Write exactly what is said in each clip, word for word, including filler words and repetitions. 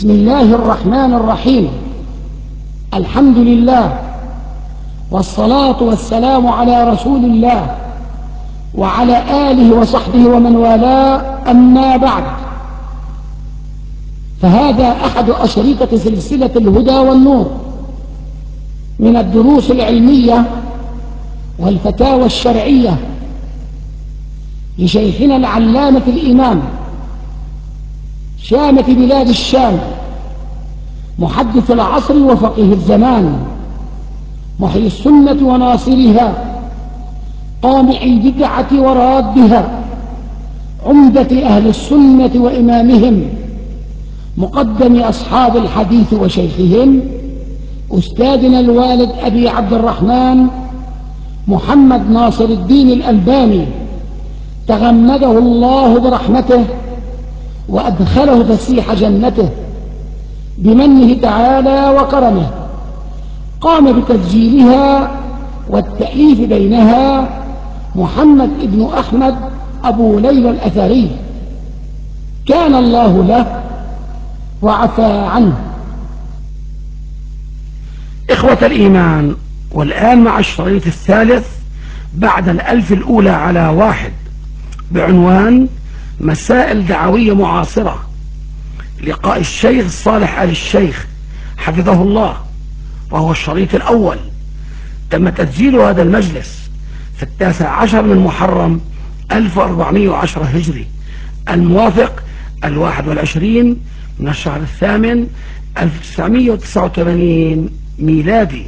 بسم الله الرحمن الرحيم. الحمد لله والصلاة والسلام على رسول الله وعلى آله وصحبه ومن والاه، أما بعد، فهذا أحد أشرطة سلسلة الهدى والنور من الدروس العلمية والفتاوى الشرعية لشيخنا العلامة الإمام شامة بلاد الشام، محدث العصر وفقيه الزمان، محيي السنة وناصرها، قامع البدعة ورادها، عمدة أهل السنة وإمامهم، مقدم أصحاب الحديث وشيخهم، أستاذنا الوالد أبي عبد الرحمن محمد ناصر الدين الألباني، تغمده الله برحمته وأدخله فسيح جنته بمنه تعالى وكرمه. قام بتسجيلها والتأليف بينها محمد ابن أحمد أبو ليلى الأثري، كان الله له وعفى عنه. إخوة الإيمان، والآن مع الشريط الثالث بعد الألف الأولى على واحد بعنوان مسائل دعوية معاصرة، لقاء الشيخ صالح آل الشيخ حفظه الله، وهو الشريط الأول. تم تسجيل هذا المجلس في التاسع عشر من محرم ألف وأربعمائة وعشرة هجري، الموافق الواحد والعشرين من الشهر الثامن ألف وتسعمائة وتسعة وثمانين ميلادي.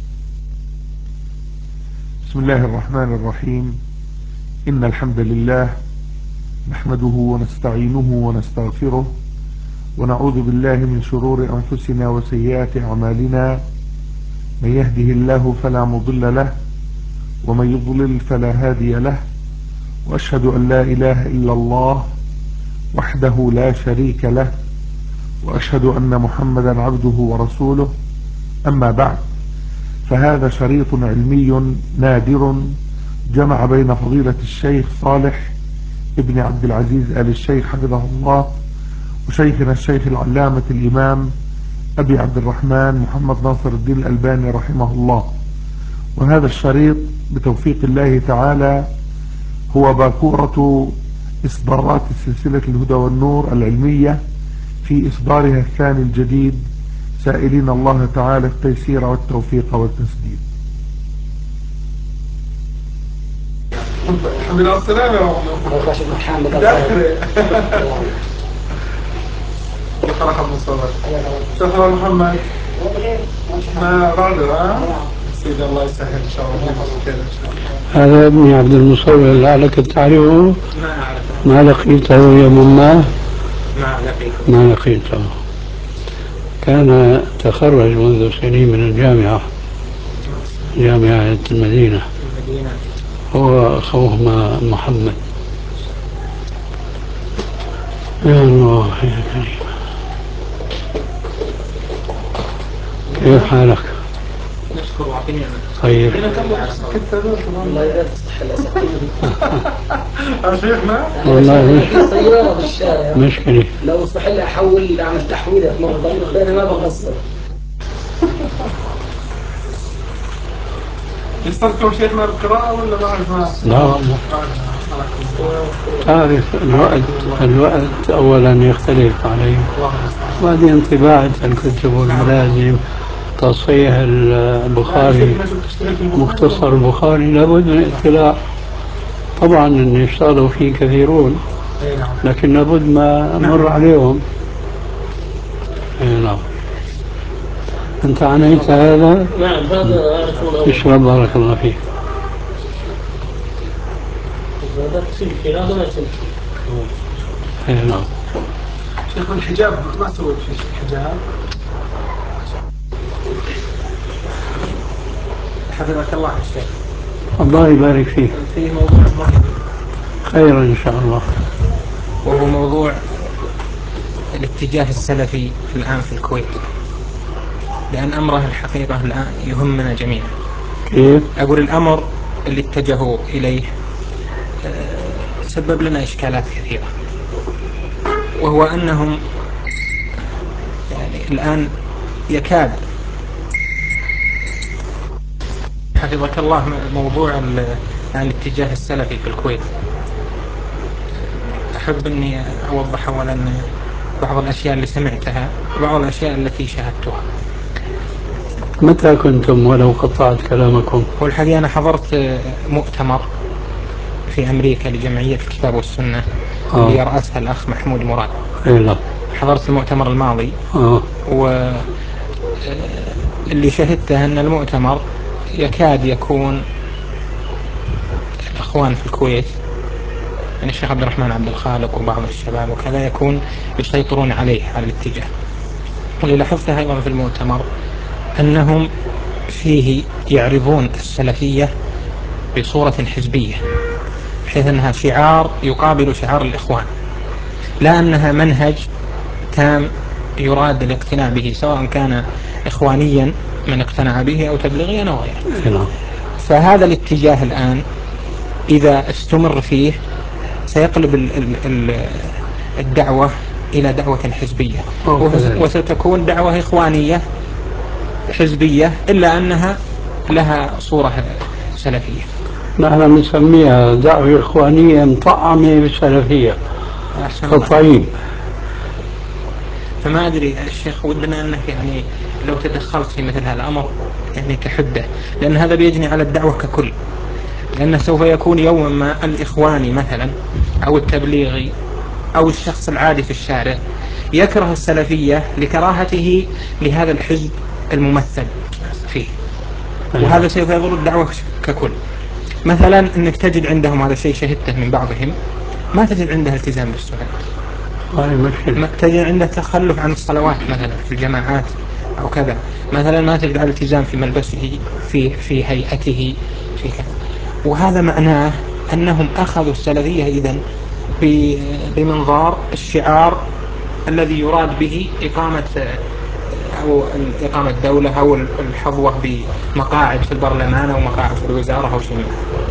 بسم الله الرحمن الرحيم. إن الحمد لله نحمده ونستعينه ونستغفره، ونعوذ بالله من شرور أنفسنا وسيئات أعمالنا. من يهده الله فلا مضل له، ومن يضلل فلا هادي له، وأشهد أن لا إله إلا الله وحده لا شريك له، وأشهد أن محمدا عبده ورسوله. أما بعد، فهذا شريط علمي نادر جمع بين فضيلة الشيخ صالح ابن عبد العزيز آل الشيخ حفظه الله وشيخنا الشيخ العلامة الإمام أبي عبد الرحمن محمد ناصر الدين الألباني رحمه الله. وهذا الشريط بتوفيق الله تعالى هو باكورة إصدارات سلسلة الهدى والنور العلمية في إصدارها الثاني الجديد، سائلين الله تعالى التيسير والتوفيق والتسديد. الحمد لله والسلامة يا محمد. فرح المصطفى شكرا محمد. ما بعد ها سيد الله يسهل ان شاء الله. هذا ابني عبد المصور، لعلك تعرفه. ما اعرفه. ما لقيته يوم ما؟ ما لقيته. ما لقيته. كان تخرج منذ سنين من الجامعة، جامعة المدينة، المدينة. هو أخوه محمد. يا الله يا كريم، كيف حالك؟ نشكر وعطيني طيب. والله لا تصح الأسئلة. شيخنا والله في سيارة بالشارع مشكلة. لو صح لي أحول أعمل تحويلة مرة أنا ما بقصر. يستذكر شيخنا القراءة ولا ما أعرفها؟ لا والله تعرف الوقت الوقت أولا يختلف عليه، وبعدين طباعة الكتب والملازم، تصحيح البخاري، مختصر البخاري، لابد من اطلاع. طبعا ان يشتغلوا فيه كثيرون، لكن لابد ما مر عليهم. نعم. انت عنيت هذا؟ نعم هذا أعرفه. اشرب بارك الله فيك. هذا تمشي هذا ما تمشي. اي نعم. شيخ الحجاب ما سويت فيه الحجاب. حفظك الله يا شيخ. الله يبارك فيك. فيه موضوع مهم خير ان شاء الله، وهو موضوع الاتجاه السلفي الآن في الكويت، لأن أمره الحقيقة الآن يهمنا جميعا. كيف؟ أقول الأمر اللي اتجهوا إليه سبب لنا إشكالات كثيرة، وهو أنهم الآن يكاد حفظك الله موضوع يعني الاتجاه السلفي في الكويت. أحب أني أوضح أولا بعض الأشياء اللي سمعتها وبعض الأشياء التي شاهدتها. متى كنتم ولو قطعت كلامكم؟ والحقيقة أنا حضرت مؤتمر في أمريكا لجمعية الكتاب والسنة آه. اللي يرأسها الأخ محمود مراد. إيه حضرت المؤتمر الماضي آه. واللي شهدته أن المؤتمر يكاد يكون الأخوان في الكويت يعني الشيخ عبد الرحمن عبد الخالق وبعض الشباب وكذا يكون يسيطرون عليه على الاتجاه. واللي لاحظته أيضا في المؤتمر أنهم فيه يعرضون السلفية بصورة حزبية بحيث أنها شعار يقابل شعار الإخوان، لا أنها منهج تام يراد الاقتناع به سواء كان إخوانيا من اقتنع به أو تبليغيا أو غيره. فهذا الاتجاه الآن إذا استمر فيه سيقلب الدعوة إلى دعوة حزبية وستكون دعوة إخوانية حزبية إلا أنها لها صورة سلفية. نحن نسميها دعوة إخوانية مطعمة بالسلفية. طيب، فما أدري الشيخ ودنا أنك يعني لو تدخلت في مثل هذا الأمر يعني كحدة، لأن هذا بيجني على الدعوة ككل، لأنه سوف يكون يوما ما الإخواني مثلا أو التبليغي أو الشخص العادي في الشارع يكره السلفية لكراهته لهذا الحزب الممثل فيه، وهذا سوف يضر الدعوة ككل. مثلا أنك تجد عندهم هذا الشيء شهدته من بعضهم، ما تجد عنده التزام بالسنة، ما تجد عنده تخلف عن الصلوات مثلا في الجماعات أو كذا، مثلا ما تجد التزام في ملبسه في في هيئته في كذا. وهذا معناه أنهم أخذوا السلفية إذن بمنظار الشعار الذي يراد به إقامة أو إقامة دولة أو الحظوة بمقاعد في البرلمان أو مقاعد في الوزارة أو شيء.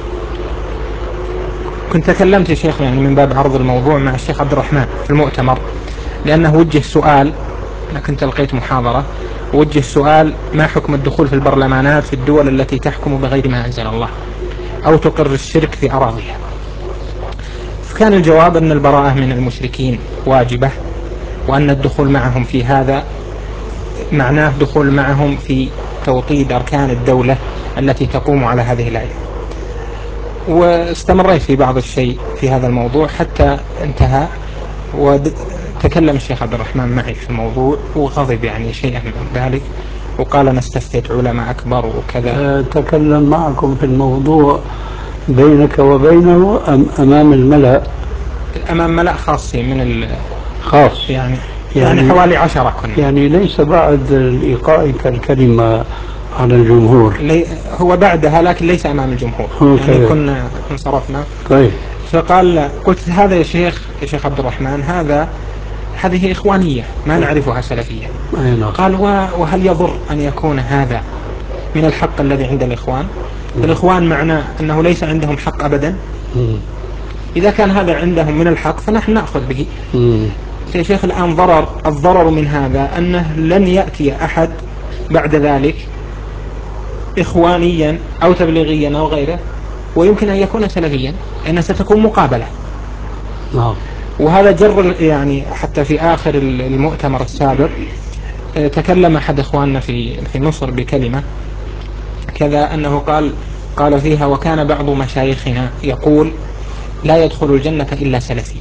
كنت تكلمت يا شيخ يعني من باب عرض الموضوع مع الشيخ عبد الرحمن في المؤتمر، لأنه وجه سؤال، أنا كنت لقيت محاضرة وجه سؤال: ما حكم الدخول في البرلمانات في الدول التي تحكم بغير ما أنزل الله أو تقر الشرك في أراضيها؟ فكان الجواب أن البراءة من المشركين واجبة، وأن الدخول معهم في هذا معناه دخول معهم في توطيد أركان الدولة التي تقوم على هذه الآية. واستمريت في بعض الشيء في هذا الموضوع حتى انتهى، وتكلم الشيخ عبد الرحمن معي في الموضوع وغضب يعني شيئا من ذلك، وقال نستفتت علماء أكبر وكذا. تكلم معكم في الموضوع بينك وبينه أم أمام الملأ؟ أمام ملأ خاصين من خاص يعني يعني, يعني حوالي عشرة كنا، يعني ليس بعد إيقائك الكلمة على الجمهور. لي هو بعدها لكن ليس أمام الجمهور. يعني كنا انصرفنا. طيب. فقال قلت هذا يا شيخ يا شيخ عبد الرحمن هذا هذه إخوانية ما نعرفها سلفية. قال وهل يضر أن يكون هذا من الحق الذي عند الإخوان؟ الإخوان معناه أنه ليس عندهم حق أبدا. إذا كان هذا عندهم من الحق فنحن نأخذ به. يا شيخ الآن ضرر الضرر من هذا أنه لن يأتي أحد بعد ذلك إخوانيا أو تبليغيا أو غيره ويمكن أن يكون سلفيا، لأنها ستكون مقابلة. نعم. وهذا جر يعني حتى في آخر المؤتمر السابق تكلم أحد إخواننا في في مصر بكلمة كذا، أنه قال قال فيها: وكان بعض مشايخنا يقول لا يدخل الجنة إلا سلفي،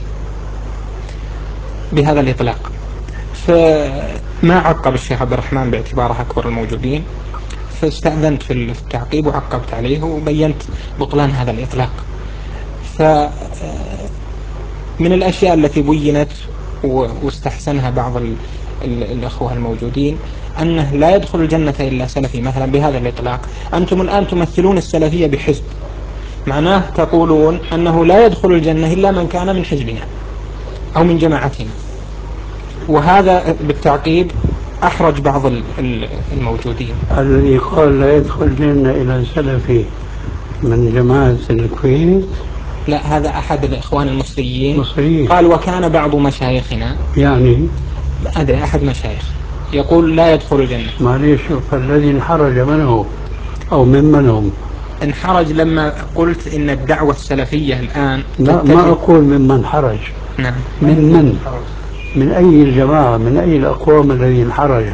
بهذا الإطلاق. فما عقب الشيخ عبد الرحمن باعتباره أكبر الموجودين، فاستأذنت في التعقيب وعقبت عليه وبينت بطلان هذا الإطلاق. فمن الأشياء التي بينت واستحسنها بعض الأخوة الموجودين أنه لا يدخل الجنة إلا سلفي مثلا بهذا الإطلاق. أنتم الآن تمثلون السلفية بحزب، معناه تقولون أنه لا يدخل الجنة إلا من كان من حزبنا أو من جماعتنا، وهذا بالتعقيب أحرج بعض الموجودين. الذي قال لا يدخل الجنة إلى سلفي من جماعة الكويت؟ لا، هذا أحد الإخوان المصريين مصريين. قال وكان بعض مشايخنا، يعني أدري أحد مشايخ يقول لا يدخل الجنة. معليش، شوف، الذي انحرج من هو أو ممن هم؟ انحرج لما قلت إن الدعوة السلفية الآن لا، ما أقول ممن حرج. نعم. من من؟ من أي الجماعة، من أي الأقوام الذي انحرج؟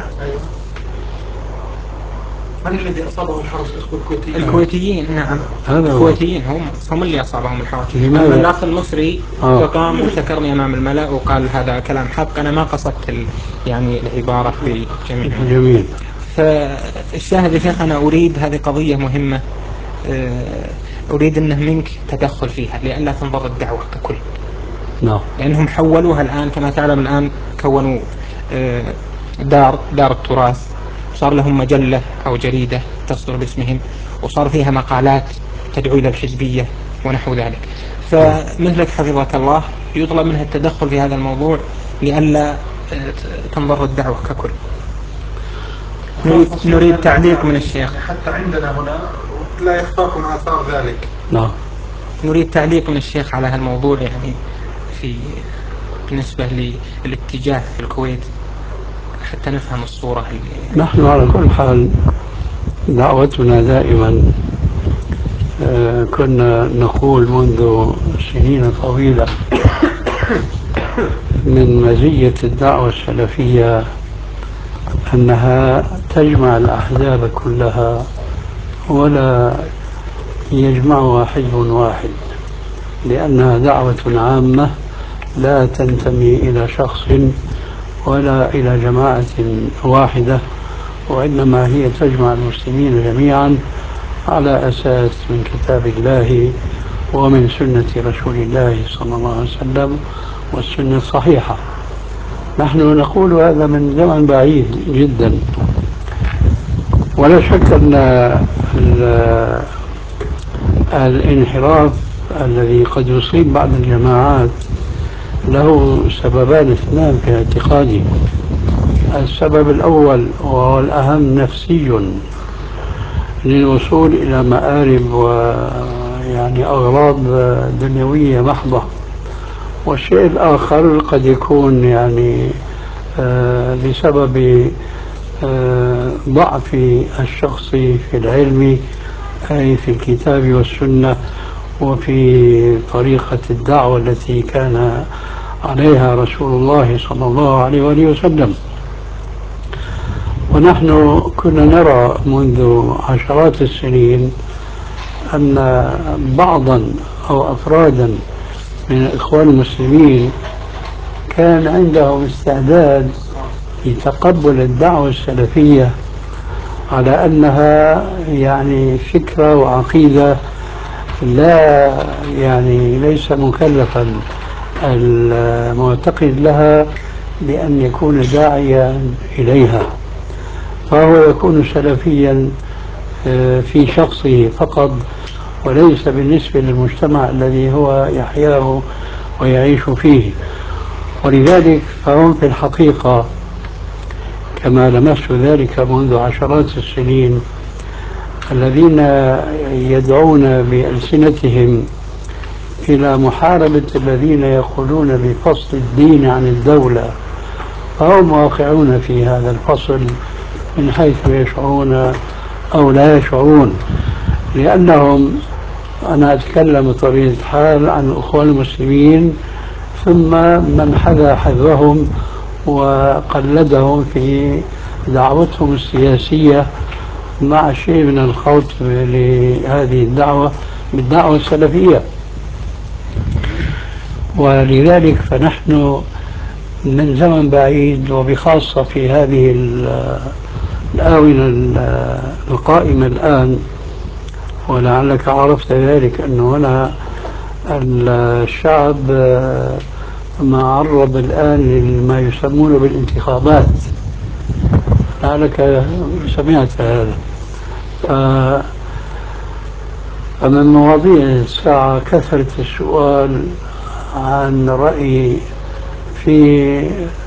من الذي أصابه الحرج؟ الكويتيين. الكويتيين نعم، الكويتيين هم هم اللي أصابهم الحرج. أما الأخ المصري آه. فقام وشكرني أمام الملأ وقال هذا كلام حق، أنا ما قصدت ال... يعني العبارة بجميع. جميل. فالشاهد يا شيخ، أنا أريد هذه قضية مهمة، أريد أنه منك تدخل فيها لئلا تنضر الدعوة ككل. نعم. لأنهم حولوها الآن كما تعلم، الآن كونوا دار دار التراث، صار لهم مجلة أو جريدة تصدر باسمهم، وصار فيها مقالات تدعو إلى الحزبية ونحو ذلك. فمثلك حفظك الله يطلب منها التدخل في هذا الموضوع لئلا تنضر الدعوة ككل. نريد, نريد تعليق من الشيخ. حتى عندنا هنا لا يخفاكم آثار ذلك. نعم. نريد تعليق من الشيخ على هالموضوع، يعني في بالنسبة للاتجاه في الكويت حتى نفهم الصورة. نحن على كل حال دعوتنا دائما آه كنا نقول منذ سنين طويلة من مزية الدعوة السلفية أنها تجمع الأحزاب كلها ولا يجمعها حزب واحد، لأنها دعوة عامة لا تنتمي إلى شخص ولا إلى جماعة واحدة، وإنما هي تجمع المسلمين جميعا على أساس من كتاب الله ومن سنة رسول الله صلى الله عليه وسلم والسنة الصحيحة. نحن نقول هذا من زمن بعيد جدا، ولا شك أن الانحراف الذي قد يصيب بعض الجماعات له سببان اثنان في اعتقادي. السبب الأول وهو الأهم نفسي للوصول إلى مآرب ويعني أغراض دنيوية محضة، والشيء الآخر قد يكون يعني آه بسبب آه ضعف الشخص في العلم، أي في الكتاب والسنة وفي طريقة الدعوة التي كان عليها رسول الله صلى الله عليه وآله وسلم. ونحن كنا نرى منذ عشرات السنين أن بعضا أو أفرادا من الإخوان المسلمين كان عندهم استعداد لتقبل الدعوة السلفية على أنها يعني فكرة وعقيدة لا يعني ليس مكلفا المعتقد لها بأن يكون داعيا إليها، فهو يكون سلفيا في شخصه فقط وليس بالنسبة للمجتمع الذي هو يحياه ويعيش فيه. ولذلك فهم في الحقيقة كما لمست ذلك منذ عشرات السنين الذين يدعون بألسنتهم إلى محاربة الذين يقولون بفصل الدين عن الدولة، فهم واقعون في هذا الفصل من حيث يشعرون أو لا يشعرون، لأنهم أنا أتكلم بطبيعة الحال عن الأخوان المسلمين ثم من حذا حذوهم وقلدهم في دعوتهم السياسية مع شيء من الخوض لهذه الدعوة بالدعوة السلفية. ولذلك فنحن من زمن بعيد وبخاصة في هذه الآونة القائمة الآن، ولعلك عرفت ذلك أنه هنا الشعب معرض الآن لما يسمونه بالانتخابات، لعلك سمعت هذا. فمن مواضيع الساعة كثرة السؤال عن رأيي في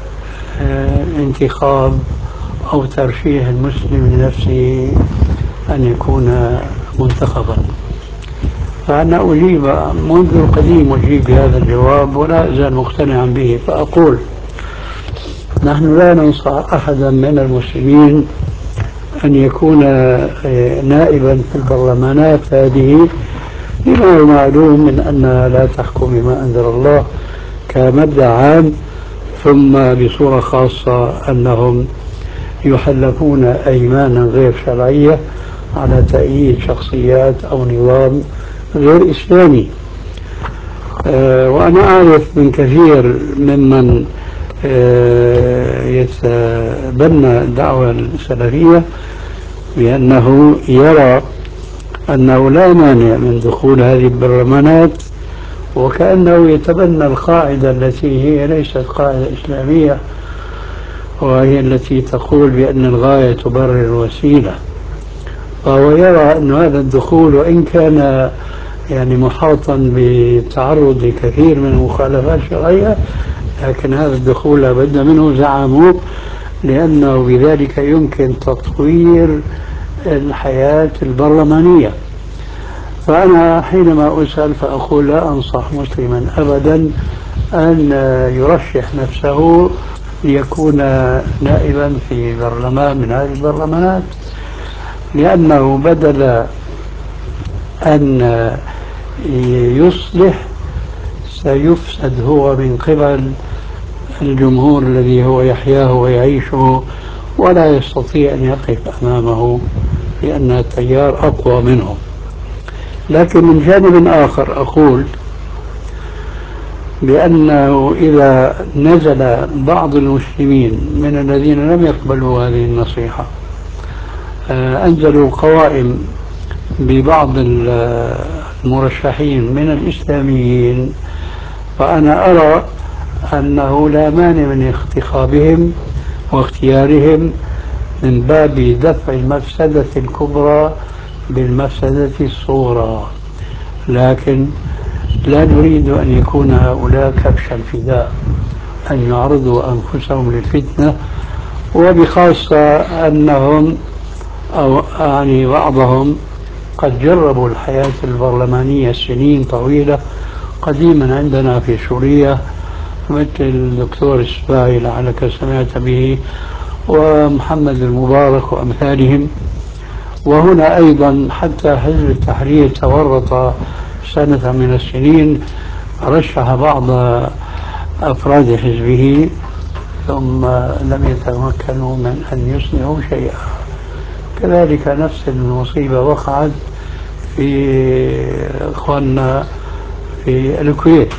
انتخاب أو ترشيح المسلم لنفسه أن يكون منتخبا. فأنا أجيب منذ القديم أجيب بهذا الجواب ولا أزال مقتنعا به، فأقول نحن لا ننصح أحدا من المسلمين أن يكون نائبا في البرلمانات هذه، لما هو معلوم من أنها لا تحكم بما أنزل الله كمبدأ عام، ثم بصورة خاصة أنهم يحلفون أيمانا غير شرعية على تأييد شخصيات أو نظام غير إسلامي. أه وأنا أعرف من كثير ممن أه يتبنى الدعوة السلفية بأنه يرى أنه لا مانع من دخول هذه البرلمانات، وكأنه يتبنى القاعدة التي هي ليست قاعدة إسلامية، وهي التي تقول بأن الغاية تبرر الوسيلة. فهو يرى أن هذا الدخول وإن كان يعني محاطا بالتعرض لكثير من المخالفات الشرعية، لكن هذا الدخول لابد منه زعموه، لأنه بذلك يمكن تطوير الحياة البرلمانية. فأنا حينما أسأل فأقول لا أنصح مسلما أبدا أن يرشح نفسه ليكون نائبا في برلمان من هذه البرلمانات، لأنه بدل أن يصلح سيفسد هو من قبل الجمهور الذي هو يحياه ويعيشه، ولا يستطيع أن يقف أمامه لأن التيار أقوى منه. لكن من جانب آخر أقول بأنه إذا نزل بعض المسلمين من الذين لم يقبلوا هذه النصيحة أنزلوا قوائم ببعض المرشحين من الإسلاميين، فأنا أرى أنه لا مانع من انتخابهم واختيارهم من باب دفع المفسدة الكبرى بالمفسدة الصغرى، لكن لا نريد أن يكون هؤلاء كبش الفداء، أن يعرضوا أنفسهم للفتنة، وبخاصة أنهم أو يعني بعضهم قد جربوا الحياة البرلمانية سنين طويلة قديما عندنا في سوريا، مثل الدكتور السباعي لعلك سمعت به، ومحمد المبارك وأمثالهم. وهنا أيضا حتى حزب التحرير تورط سنة من السنين، رشح بعض أفراد حزبه ثم لم يتمكنوا من أن يصنعوا شيئا. كذلك نفس المصيبة وقعت في إخواننا في الكويت،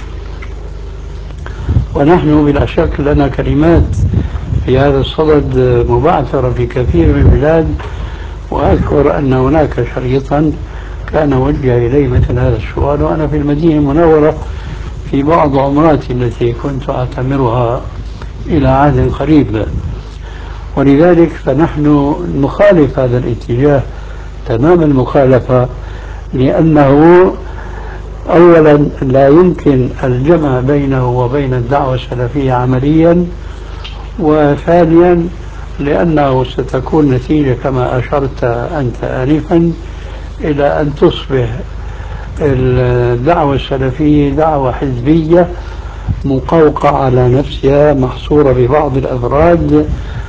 ونحن بلا شك لنا كلمات في هذا الصدد مبعثرة في كثير من البلاد. وأذكر أن هناك شريطا كان وجه إلي مثل هذا السؤال وأنا في المدينة المنورة في بعض عمراتي التي كنت أعتمرها إلى عهد قريب. ولذلك فنحن نخالف هذا الاتجاه تمام المخالفة، لأنه أولا لا يمكن الجمع بينه وبين الدعوة السلفية عمليا، وثانيا لأنه ستكون نتيجة كما أشرت أنت آنفا إلى أن تصبح الدعوة السلفية دعوة حزبية مقوقعة على نفسها محصورة ببعض الأفراد،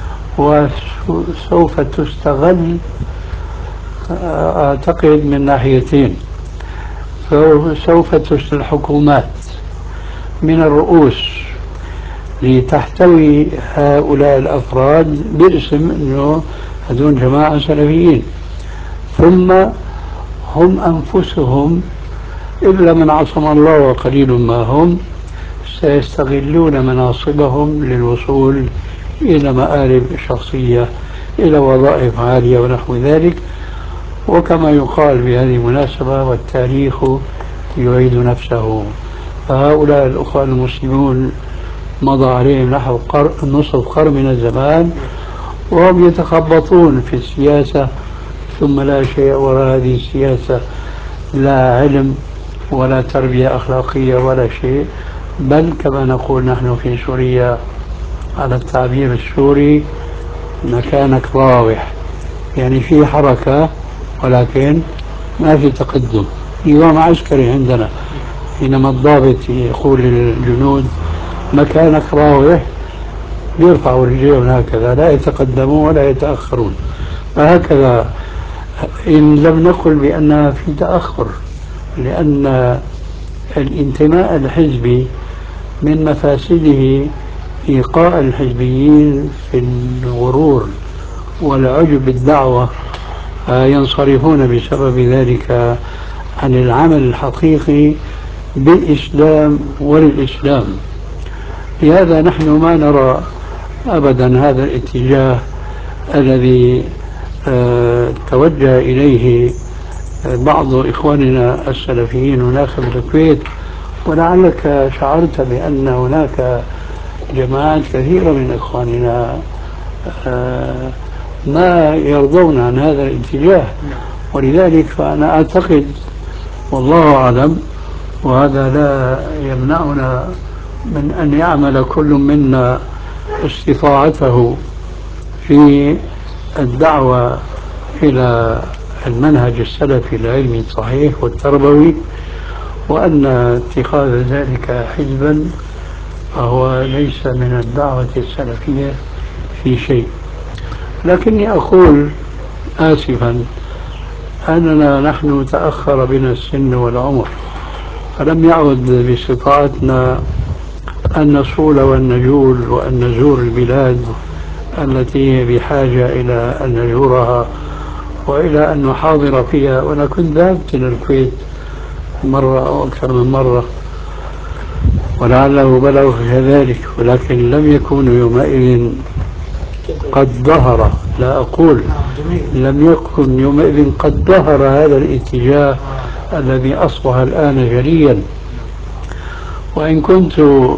وسوف تستغل أعتقد من ناحيتين. سوف تستغل الحكومات من الرؤوس لتحتوي هؤلاء الأفراد باسم أنه هذول جماعة سلفيين، ثم هم أنفسهم إلا من عصم الله وقليل ما هم سيستغلون مناصبهم للوصول إلى مآرب شخصية، إلى وظائف عالية ونحو ذلك. وكما يقال بهذه المناسبة والتاريخ يعيد نفسه، فهؤلاء الأخوة المسلمون مضى عليهم نحو نصف قرن من الزمان وهم يتخبطون في السياسة، ثم لا شيء وراء هذه السياسة، لا علم ولا تربية أخلاقية ولا شيء، بل كما نقول نحن في سوريا على التعبير السوري مكانك راوح، يعني في حركة ولكن ما في تقدم. نظام عسكري عندنا حينما الضابط يقول للجنود مكانك راوح، بيرفعوا رجليهم هكذا، لا يتقدمون ولا يتأخرون. فهكذا إن لم نقل بأنها في تأخر، لأن الانتماء الحزبي من مفاسده إيقاع الحزبيين في الغرور والعجب بالدعوة، ينصرفون بسبب ذلك عن العمل الحقيقي بالإسلام وللإسلام. لهذا نحن ما نرى أبدا هذا الاتجاه الذي توجه إليه بعض إخواننا السلفيين هناك في الكويت. ولعلك شعرت بأن هناك جماعات كثيرة من إخواننا ما يرضون عن هذا الاتجاه، ولذلك فأنا أعتقد والله أعلم، وهذا لا يمنعنا من أن يعمل كل منا استطاعته في الدعوة إلى المنهج السلفي العلمي الصحيح والتربوي، وأن اتخاذ ذلك حزبا فهو ليس من الدعوة السلفية في شيء. لكني أقول آسفا أننا نحن تأخر بنا السن والعمر، فلم يعد باستطاعتنا أن نصول والنجول وأن نزور البلاد التي هي بحاجة إلى أن نزورها وإلى أن نحاضر فيها. وأنا كنت ذهبت إلى الكويت مرة أو أكثر من مرة ولعله بلغ كذلك، ولكن لم يكونوا يومئذ قد ظهر، لا أقول لم يكن يومئذ قد ظهر هذا الاتجاه الذي أصبح الآن جليا. وإن كنت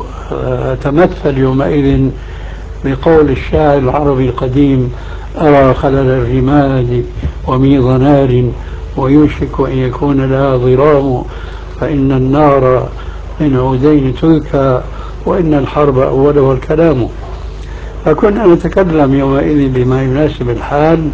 أتمثل يومئذ بقول الشاعر العربي القديم: أرى خلل الرماد وميض نار ويوشك أن يكون لها ضرام، فإن النار من عودين تلكى وإن الحرب أولها الكلام. فكنا نتكلم يومئذ بما يناسب الحال،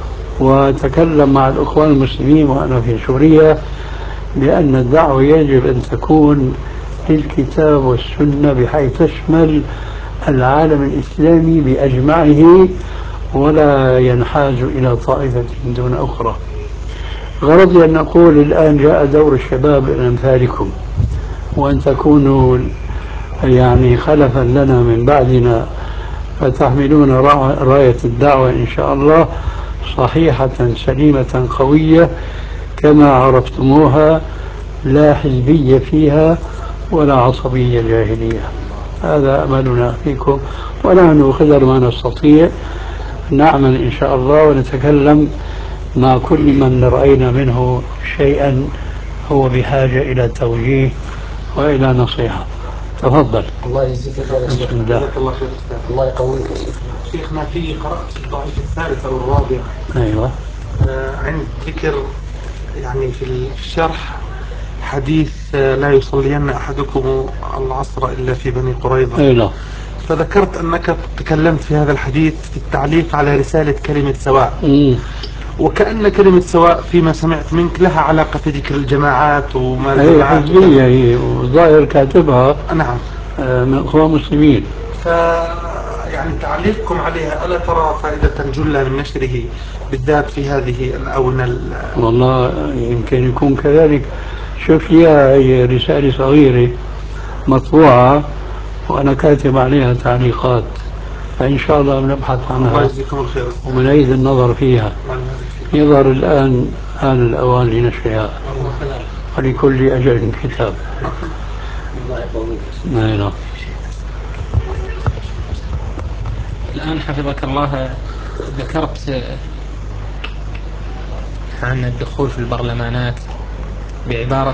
وأتكلم مع الأخوان المسلمين وأنا في سوريا بأن الدعوة يجب أن تكون للكتاب والسنة بحيث تشمل العالم الإسلامي بأجمعه ولا ينحاز إلى طائفة دون أخرى. غرضي أن نقول الآن جاء دور الشباب من أمثالكم، وأن تكونوا يعني خلفا لنا من بعدنا، فتحملون راية الدعوة إن شاء الله صحيحة سليمة قوية كما عرفتموها، لا حزبية فيها ولا عصبية جاهلية. هذا أملنا فيكم، ونحن قدر ما نستطيع نعمل إن شاء الله ونتكلم مع كل من رأينا منه شيئا هو بحاجة إلى توجيه وإلى نصيحة. تفضل. الله يجزيك خير. بسم الله. جزاك الله خير. الله يقويك يا شيخ. شيخنا، في قرأت في الضعيف الثالث أو الرابع أيوة. آه عند ذكر يعني في الشرح حديث آه لا يصلين أحدكم العصر إلا في بني قريظة. أيوة. فذكرت أنك تكلمت في هذا الحديث في التعليق على رسالة كلمة سواء، مم. وكأن كلمة سواء فيما سمعت منك لها علاقة في ذكر الجماعات وما هي الجماعات. حزبية، هي وظاهر كاتبها نعم. آه، من إخوان مسلمين. ف يعني تعليقكم عليها ألا ترى فائدة جلة من نشره بالذات في هذه الآونة؟ والله يمكن يكون كذلك. شوف لي هي رسالة صغيرة مطبوعة وأنا كاتب عليها تعليقات، فإن شاء الله بنبحث الله عنها يجزيكم الخير وبنعيد النظر فيها. يظهر الآن آن الأوان لنشرها، ولكل أجل كتاب. الله يقويك. نعم. الآن حفظك الله ذكرت عن الدخول في البرلمانات بعبارة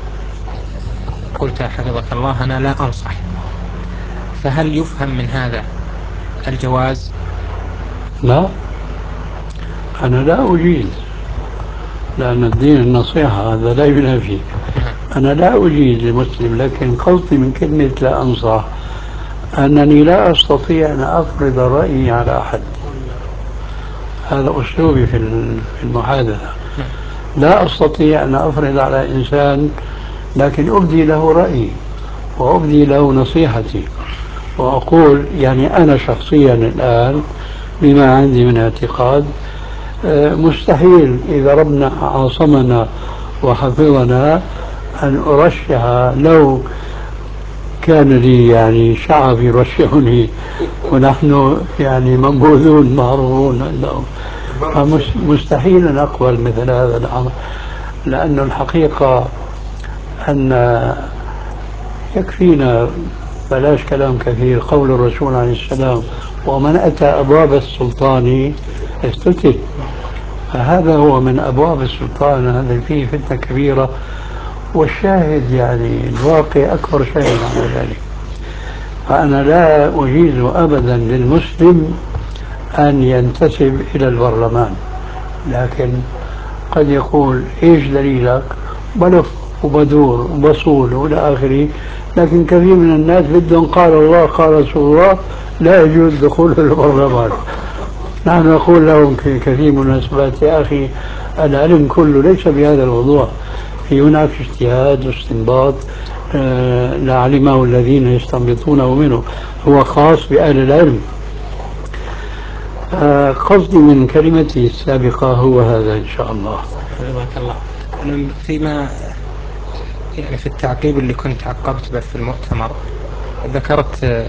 قلت حفظك الله أنا لا أنصح، فهل يفهم من هذا الجواز؟ لا، أنا لا أجيز، لأن الدين النصيحة هذا لا ينافي. أنا لا أجيز لمسلم، لكن قصدي من كلمة لا أنصح أنني لا أستطيع أن أفرض رأيي على أحد. هذا أسلوبي في المحادثة. لا أستطيع أن أفرض على إنسان، لكن أبدي له رأيي وأبدي له نصيحتي، وأقول يعني أنا شخصيا الآن بما عندي من اعتقاد مستحيل إذا ربنا عاصمنا وحفظنا أن أرشح لو كان لي يعني شعب يرشحني ونحن يعني منبوذون معروفون عندهم، فمستحيل أن أقبل مثل هذا الأمر، لأن الحقيقة أن يكفينا بلاش كلام كثير قول الرسول عليه السلام ومن أتى أبواب السلطان استتب، فهذا هو من أبواب السلطان، هذا فيه فتنة كبيرة، والشاهد يعني الواقع أكبر شاهد على ذلك. فأنا لا أجيز أبدا للمسلم أن ينتسب إلى البرلمان، لكن قد يقول إيش دليلك بلف وبدور وبصول وإلى آخره، لكن كثير من الناس بدهم قال الله قال رسول الله لا يجوز دخول البرلمان. نحن نقول لهم في كثير من المناسبات يا أخي العلم كله ليس بهذا الموضوع، في هناك اجتهاد واستنباط آه لعلمه الذين يستنبطونه منه، هو خاص بأهل العلم. آه قصدي من كلمتي السابقة هو هذا إن شاء الله. جزاك الله. أنا فيما يعني في التعقيب اللي كنت عقبت به في المؤتمر ذكرت آه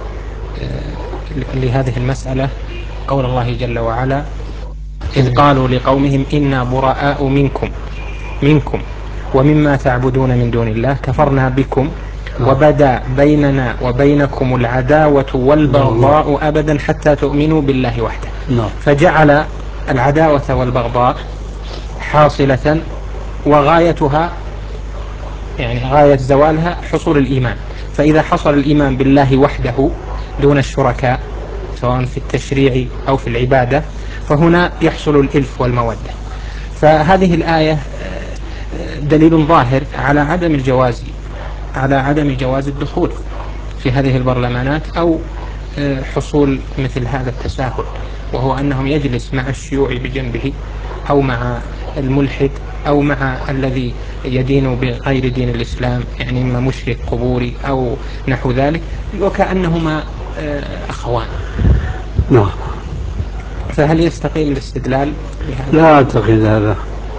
لهذه المسألة قول الله جل وعلا إذ قالوا لقومهم إنا براء منكم منكم ومما تعبدون من دون الله كفرنا بكم وبدا بيننا وبينكم العداوة والبغضاء أبدا حتى تؤمنوا بالله وحده. فجعل العداوة والبغضاء حاصلة وغايتها يعني غاية زوالها حصول الإيمان، فإذا حصل الإيمان بالله وحده دون الشركاء سواء في التشريع أو في العبادة فهنا يحصل الإلف والمودة. فهذه الآية دليل ظاهر على عدم الجواز على عدم جواز الدخول في هذه البرلمانات أو حصول مثل هذا التساهل، وهو أنهم يجلس مع الشيوع بجنبه أو مع الملحد أو مع الذي يدين بغير دين الإسلام، يعني إما مشرك قبوري أو نحو ذلك، وكأنهما أخوان. نعم. فهل يستقيم الاستدلال بهذا؟ لا أعتقد هذا.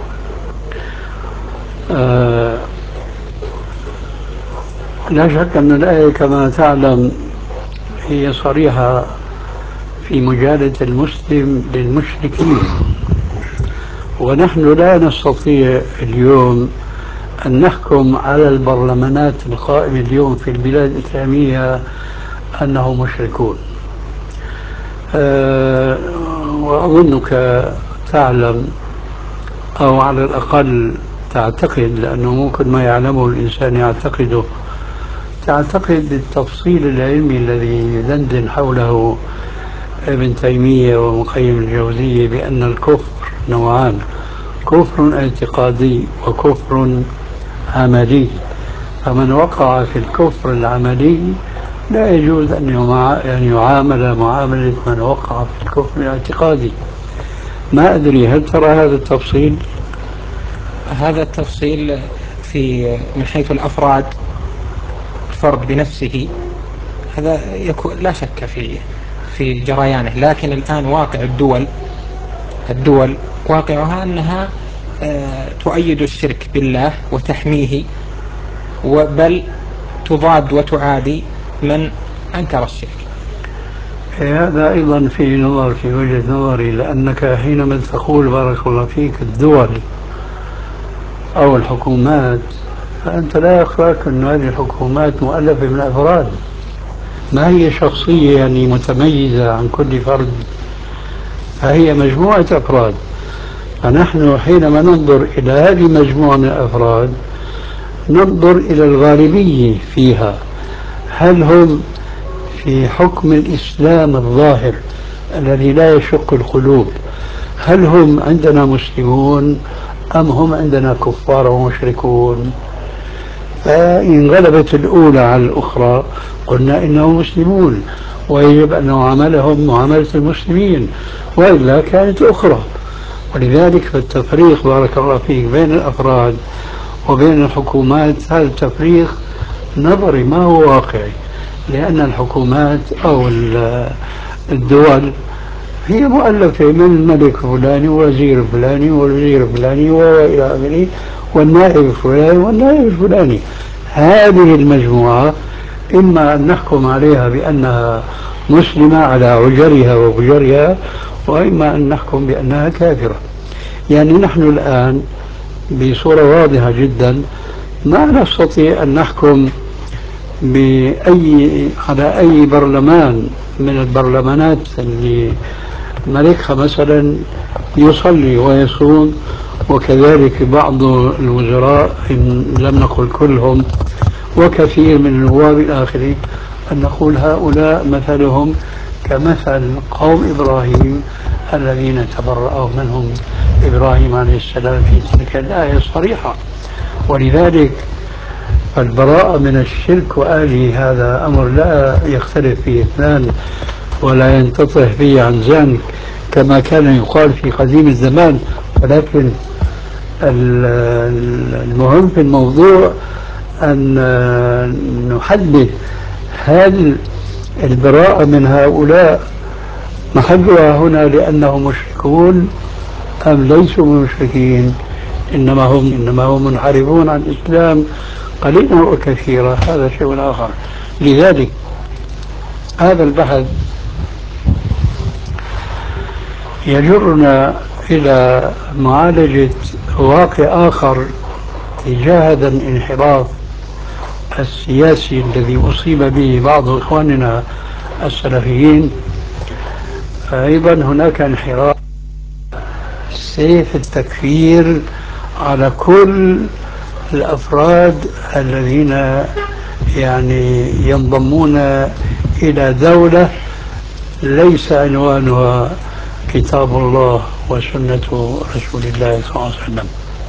آه لا شك أن الآية كما تعلم هي صريحة في مجالدة المسلم للمشركين، ونحن لا نستطيع اليوم أن نحكم على البرلمانات القائمة اليوم في البلاد الإسلامية أنهم مشركون. أه وأظنك تعلم أو على الأقل تعتقد، لأنه ممكن ما يعلمه الإنسان يعتقده، تعتقد التفصيل العلمي الذي يدندن حوله ابن تيمية ومقيم الجوزية بأن الكفر نوعان، كفر اعتقادي وكفر عملي، فمن وقع في الكفر العملي لا يجوز أن يعامل معاملة من وقع في الكفر الاعتقادي. ما أدري هل ترى هذا التفصيل؟ هذا التفصيل في من حيث الأفراد الفرد بنفسه هذا يكون لا شك فيه في جريانه، لكن الآن واقع الدول الدول واقعها أنها تؤيد الشرك بالله وتحميه، بل تضاد وتعادي من أنكر الشرك. هذا أيضا في نظر في وجهة نظري، لأنك حينما تقول بارك الله فيك الدول أو الحكومات فأنت لا يخفاك أن هذه الحكومات مؤلفة من أفراد، ما هي شخصية يعني متميزة عن كل فرد، فهي مجموعة أفراد. فنحن حينما ننظر إلى هذه المجموعة من الأفراد ننظر إلى الغالبية فيها، هل هم في حكم الإسلام الظاهر الذي لا يشق القلوب، هل هم عندنا مسلمون أم هم عندنا كفار ومشركون؟ فإن غلبت الأولى على الأخرى قلنا إنهم مسلمون ويجب أن نعاملهم معاملة المسلمين، وإلا كانت أخرى. ولذلك فالتفريق بارك الله فيك بين الأفراد وبين الحكومات هذا التفريق نظري ما هو واقعي، لأن الحكومات أو الدول هي مؤلفة من الملك فلاني ووزير فلاني ووزير فلاني وإلى آخره والنائب الفلاني والنائب الفلاني. هذه المجموعة إما أن نحكم عليها بأنها مسلمة على عجرها وفجرها، وإما أن نحكم بأنها كافرة. يعني نحن الآن بصورة واضحة جدا ما نستطيع أن نحكم بأي على أي برلمان من البرلمانات اللي ملكها مثلا يصلي ويصوم، وكذلك بعض الوزراء إن لم نقل كلهم وكثير من النواب الآخرين، أن نقول هؤلاء مثلهم كمثل قوم إبراهيم الذين تبرأوا منهم إبراهيم عليه السلام في تلك الآية الصريحة. ولذلك البراءة من الشرك وآله هذا أمر لا يختلف فيه اثنان ولا ينتطه فيه عن ذلك كما كان يقال في قديم الزمان. ولكن المهم في الموضوع أن نحدد هل البراءة من هؤلاء محلها هنا لأنهم مشركون أم ليسوا مشركين، إنما هم إنما هم منحرفون عن الإسلام قليلا وكثيرا، هذا شيء آخر. لذلك هذا البحث يجرنا إلى معالجة واقع آخر تجاه هذا الانحراف السياسي الذي أصيب به بعض إخواننا السلفيين. أيضا هناك انحراف سيف التكفير على كل الأفراد الذين يعني ينضمون إلى دولة ليس عنوانها كتاب الله وسنة رسول الله صلى الله عليه وسلم.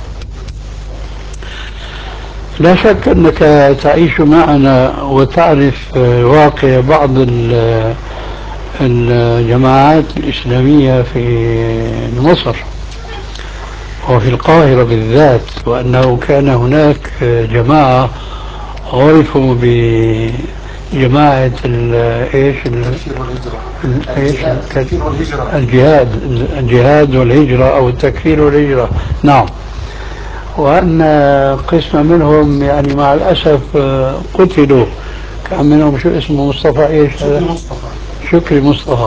لا شك أنك تعيش معنا وتعرف واقع بعض الجماعات الإسلامية في مصر وفي القاهرة بالذات، وأنه كان هناك جماعة عرفوا بجماعة ايش الجهاد الجهاد والهجرة أو التكفير والهجرة. نعم. وأن قسم منهم يعني مع الأسف قتلوا، كان منهم شو اسمه مصطفى ايش شكري مصطفى شكري مصطفى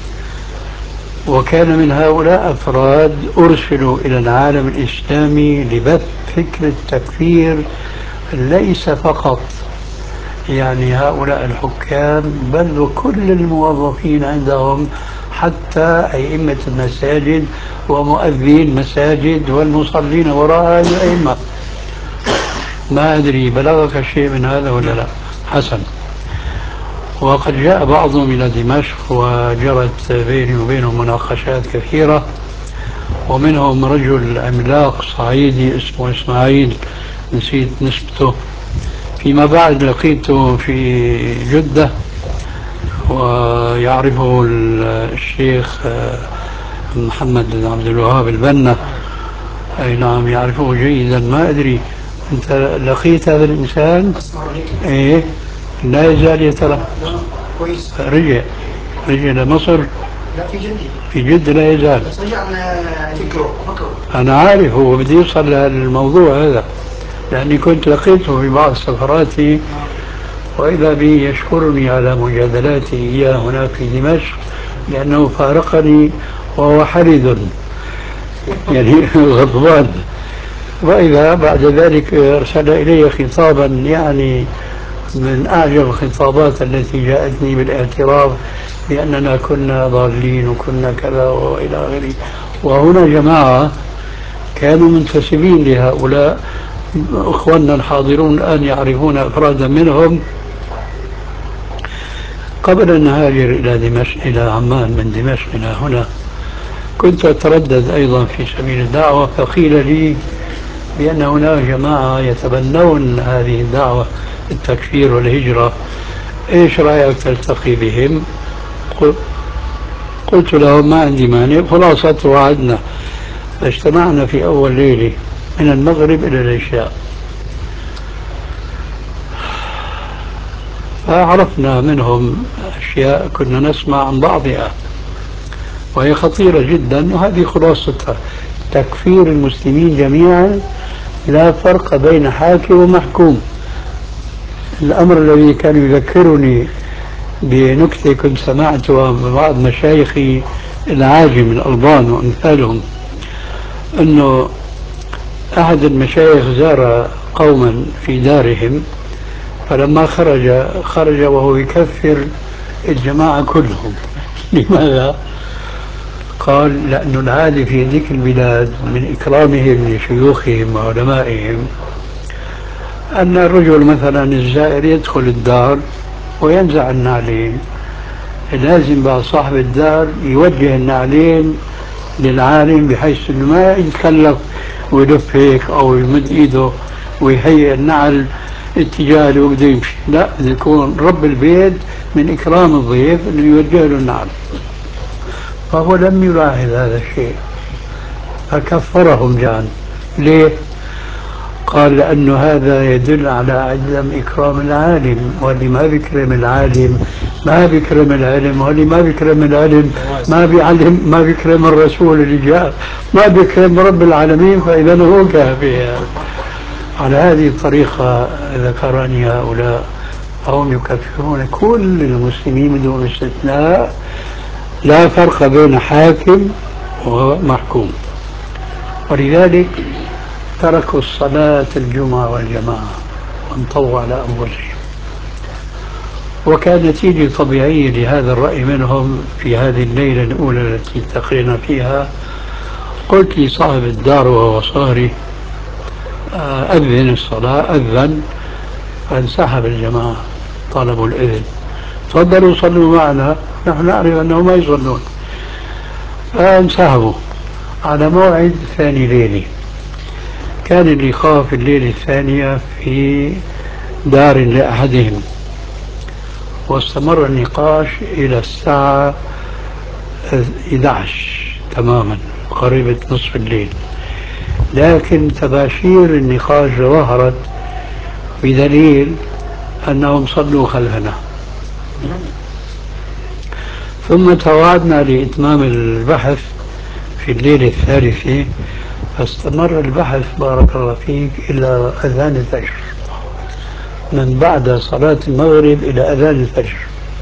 وكان من هؤلاء أفراد أرسلوا إلى العالم الإسلامي لبث فكر التكفير، ليس فقط يعني هؤلاء الحكام بل وكل الموظفين عندهم، حتى أئمة المساجد ومؤذين مساجد والمصلين وراء هذه الأئمة. ما أدري بلغك شيء من هذا ولا لا؟ حسن. وقد جاء بعضهم إلى دمشق وجرت بيني وبينهم مناقشات كثيرة، ومنهم رجل عملاق صعيدي اسمه إسماعيل نسيت نسبته، فيما بعد لقيته في جدة ويعرفه الشيخ محمد بن عبد الوهاب البنا. أي نعم يعرفه جيدا. ما أدري أنت لقيت هذا الإنسان؟ إيه لا يزال يترى رجع رجع لمصر. لا في جدة في جدة لا يزال. بس رجعنا فكره فكره أنا عارف هو بدي يوصل للموضوع هذا لأني كنت لقيته في بعض سفراتي، وإذا بي يشكرني على مجادلاتي إياه هناك في دمشق لأنه فارقني وهو حرد يعني غضبان. وإذا بعد ذلك أرسل إلي خطابا يعني من أعجب الخطابات التي جاءتني بالاعتراف بأننا كنا ضالين وكنا كذا وإلى آخره. وهنا جماعة كانوا منتسبين لهؤلاء، أخواننا الحاضرون الآن يعرفون أفرادا منهم. قبل أن نهاجر إلى دمشق إلى عمان من دمشق إلى هنا كنت أتردد أيضا في سبيل الدعوة، فقيل لي بأن هناك جماعة يتبنون هذه الدعوة التكفير والهجرة، إيش رأيك تلتقي بهم؟ قلت لهم ما عندي مانع. خلاصة وعدنا، فاجتمعنا في أول ليلة من المغرب إلى العشاء، فعرفنا منهم أشياء كنا نسمع عن بعضها وهي خطيرة جدا، وهذه خلاصتها: تكفير المسلمين جميعا، لا فرق بين حاكم ومحكوم. الأمر الذي كان يذكرني بنكتة كنت سمعتها من بعض مشايخي العاجم الألبان وأمثالهم، أنه أحد المشايخ زار قوما في دارهم، فلما خرج خرج وهو يكفر الجماعة كلهم. لماذا؟ قال: لأن العادة في ذيك البلاد من إكرامهم لشيوخهم وعلمائهم أن الرجل مثلا الزائر يدخل الدار وينزع النعلين، لازم بقى صاحب الدار يوجه النعلين للعالم بحيث انه ما يتكلف ويلف هيك او يمد ايده ويهيئ النعل اتجاه اللي بده يمشي، لا، يكون رب البيت من اكرام الضيف انه يوجه له النعل. فهو لم يلاحظ هذا الشيء فكفرهم جان. ليه؟ قال: لأنه هذا يدل على عدم إكرام العالم، واللي ما بيكرم العالم ما بيكرم العلم، واللي ما بيكرم العلم ما بيعلم ما بيكرم الرسول اللي جاء، ما بيكرم رب العالمين، فإذا هو كافر. على هذه الطريقة ذكرني هؤلاء هم يكفرون كل المسلمين بدون استثناء، لا فرق بين حاكم ومحكوم. ولذلك تركوا الصلاة الجمعة والجماعة وانطوا على أنفسهم، وكان نتيجة طبيعية لهذا الرأي منهم. في هذه الليلة الأولى التي التقينا فيها قلت لصاحب الدار وهو صاري: أذن الصلاة. أذن فانسحب الجماعة، طلبوا الإذن: تفضلوا صلوا معنا، نحن نعرف أنهم ما يصلون. فانسحبوا. على موعد ثاني ليلة كان اللقاء في الليلة الثانية في دار لأحدهم، واستمر النقاش إلى الساعة إحدى عشر تماما، قريبة نصف الليل. لكن تباشير النقاش ظهرت بدليل أنهم صلوا خلفنا. ثم توعدنا لإتمام البحث في الليلة الثالثة، فاستمر البحث بارك الله فيك إلى أذان الفجر، من بعد صلاة المغرب إلى أذان الفجر.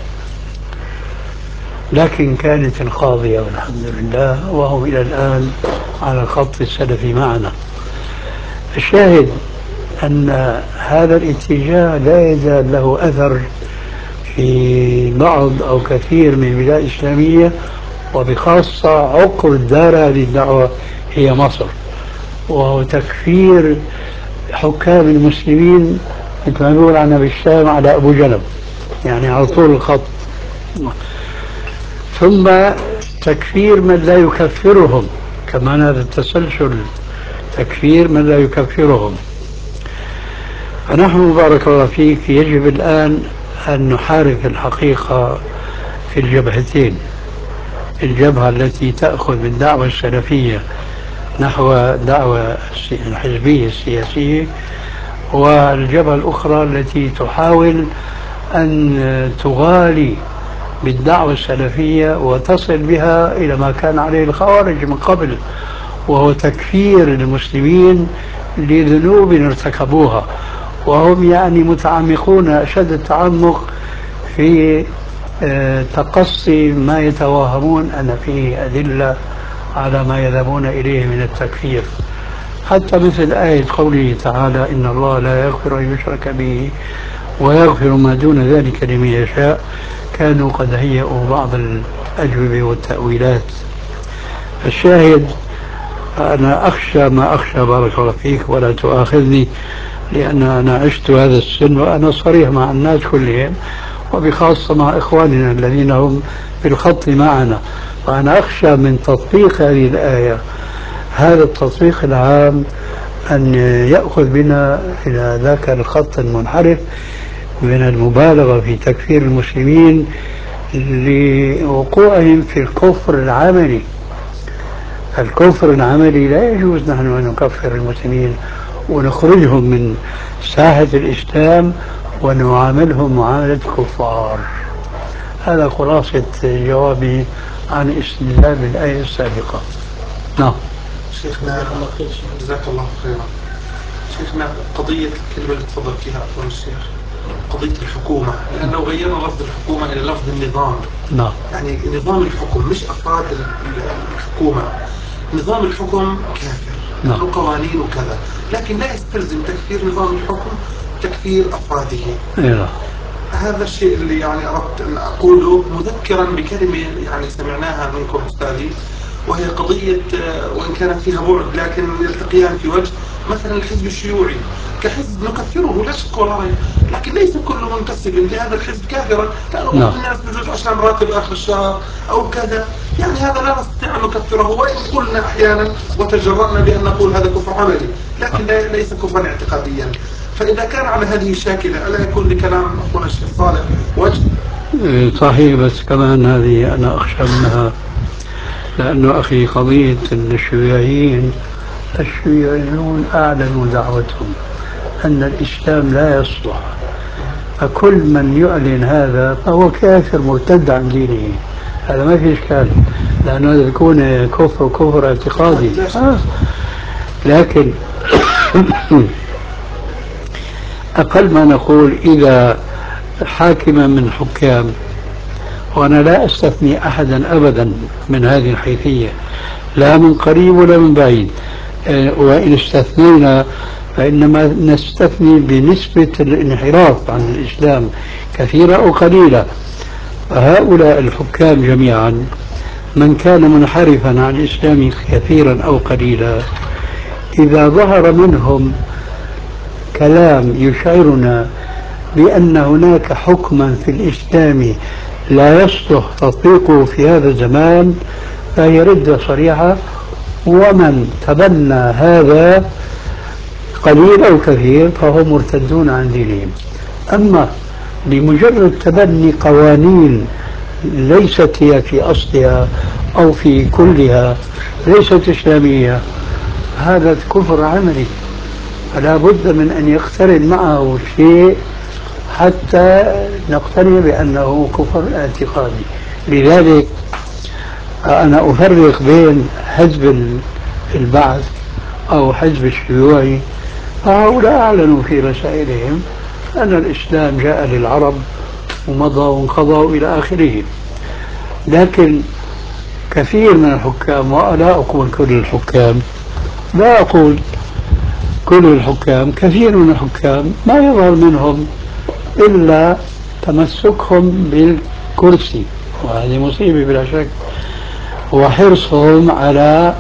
لكن كانت القاضية والحمد لله وهم إلى الآن على خط السلف معنا. الشاهد أن هذا الاتجاه لا يزال له أثر في بعض أو كثير من البلاد الإسلامية، وبخاصة عقر دار هذه الدعوة هي مصر، وهو تكفير حكام المسلمين مثل ما يقول عنا بالشام على أبو جنب، يعني على طول الخط. ثم تكفير من لا يكفرهم، كمان هذا التسلسل، تكفير من لا يكفرهم. فنحن بارك الله فيك يجب الآن أن نحارب الحقيقة في الجبهتين: الجبهة التي تأخذ بالدعوة السلفية نحو دعوة الحزبية السياسية، والجبهة الأخرى التي تحاول أن تغالي بالدعوة السلفية وتصل بها إلى ما كان عليه الخوارج من قبل، وهو تكفير المسلمين لذنوب ارتكبوها، وهم يعني متعمقون أشد التعمق في تقصي ما يتوهمون أن فيه أدلة على ما يذهبون إليه من التكفير. حتى مثل آية قوله تعالى: إن الله لا يغفر أن يشرك به ويغفر ما دون ذلك لمن يشاء، كانوا قد هيئوا بعض الأجوبة والتأويلات. الشاهد أنا أخشى ما أخشى بارك الله فيك، ولا تؤاخذني، لأن أنا عشت هذا السن وأنا صريح مع الناس كلهم، وبخاصة مع إخواننا الذين هم في الخط معنا. فأنا أخشى من تطبيق هذه الآية، هذا التطبيق العام، أن يأخذ بنا إلى ذاك الخط المنحرف من المبالغة في تكفير المسلمين لوقوعهم في الكفر العملي. الكفر العملي لا يجوز نحن أن نكفر المسلمين ونخرجهم من ساحة الإسلام ونعاملهم معاملة كفار. هذا خلاصة جوابي عن استدلال الآية السابقة. نعم. شيخنا جزاك الله خيرا. شيخنا قضية الكلمة اللي تفضل فيها أخوان الشيخ، قضية الحكومة، لأنه غيرنا لفظ الحكومة إلى لفظ النظام. نعم. يعني نظام الحكم مش أفراد الحكومة. نظام الحكم كافر، نعم. له قوانين وكذا، لكن لا يستلزم تكفير نظام الحكم تكفير أفراده. إيه. هذا الشيء اللي يعني أردت أن أقوله، مذكرا بكلمة يعني سمعناها منكم أستاذي، وهي قضية وإن كانت فيها بعد لكن يلتقيان في وجه. مثلا الحزب الشيوعي كحزب نكفره لا شك ولا ريب، لكن ليس كل منتسب لهذا الحزب كافرا، لأنه بعض الناس بجوز عشان راتب آخر الشهر أو كذا، يعني هذا لا نستطيع أن نكفره، وإن قلنا أحيانا وتجرأنا بأن نقول هذا كفر عملي، لكن ليس كفرا اعتقاديا. فإذا كان على هذه الشاكلة ألا يكون لكلام أخونا الشيخ صالح وجه؟ صحيح، بس كمان هذه أنا أخشى منها، لأنه أخي قضية الشيوعيين، الشيوعيون أعلنوا دعوتهم أن الإسلام لا يصلح، فكل من يعلن هذا فهو كافر مرتد عن دينه. هذا ما في إشكال، لأنه هذا يكون كفر كفر اعتقادي. آه. لكن أقل ما نقول إذا حاكما من الحكام، وأنا لا أستثني أحدا أبدا من هذه الحيثية، لا من قريب ولا من بعيد، وإن استثنينا فإنما نستثني بنسبة الانحراف عن الإسلام كثيرة أو قليلة. فهؤلاء الحكام جميعا من كان منحرفا عن الإسلام كثيرا أو قليلا، إذا ظهر منهم كلام يشعرنا بأن هناك حكما في الإسلام لا يصلح تطبيقه في هذا الزمان، فهي ردة صريحة، ومن تبنى هذا قليل أو كثير فهم مرتدون عن دينهم. أما لمجرد تبني قوانين ليست هي في أصلها أو في كلها ليست إسلامية، هذا كفر عملي، فلا بد من أن يقترن معه شيء حتى نقتنع بأنه كفر اعتقادي. لذلك أنا أفرق بين حزب البعث أو حزب الشيوعي، فهؤلاء أعلنوا في رسائلهم أن الإسلام جاء للعرب ومضى وانقضى إلى آخره. لكن كثير من الحكام، ولا أقول كل الحكام، لا أقول كل الحكام، كثير من الحكام ما يظهر منهم إلا تمسكهم بالكرسي، وهذه مصيبة بلا شك، وحرصهم على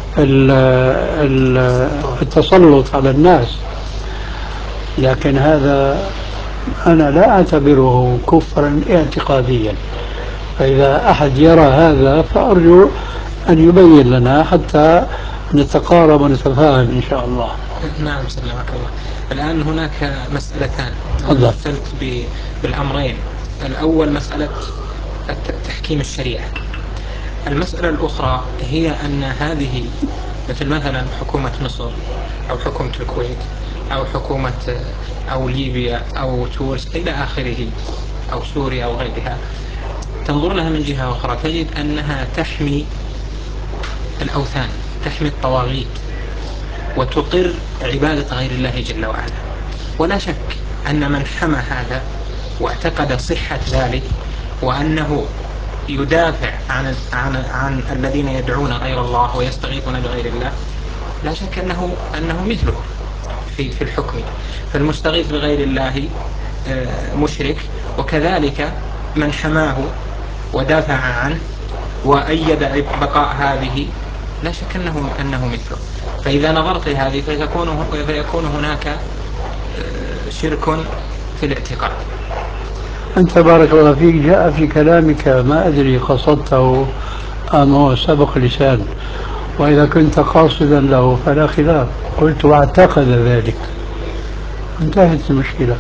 التسلط على الناس. لكن هذا أنا لا أعتبره كفرا اعتقاديا، فإذا أحد يرى هذا فأرجو أن يبين لنا حتى نتقارب ونتفاهم إن شاء الله. نعم سلمك الله. الآن هناك مسألتان مثلت بالأمرين. الأول مسألة تحكيم الشريعة، المسألة الأخرى هي أن هذه مثل مثلا حكومة مصر أو حكومة الكويت أو حكومة أو ليبيا أو تونس إلى آخره أو سوريا أو غيرها، تنظر لها من جهة أخرى تجد أنها تحمي الأوثان، تحمي الطواغيت، وتقر عبادة غير الله جل وعلا. ولا شك أن من حمى هذا واعتقد صحة ذلك وأنه يدافع عن عن عن الذين يدعون غير الله ويستغيثون بغير الله، لا شك أنه أنه مثله في في الحكم. فالمستغيث بغير الله مشرك، وكذلك من حماه ودافع عنه وأيد بقاء هذه لا شك أنه أنه مثله. فإذا نظرت لهذه فيكون فيكون هناك شرك في الاعتقاد. أنت بارك الله فيك جاء في كلامك ما أدري قصدته أم هو سبق لسان، وإذا كنت قاصدا له فلا خلاف، قلت واعتقد ذلك، انتهت المشكلة.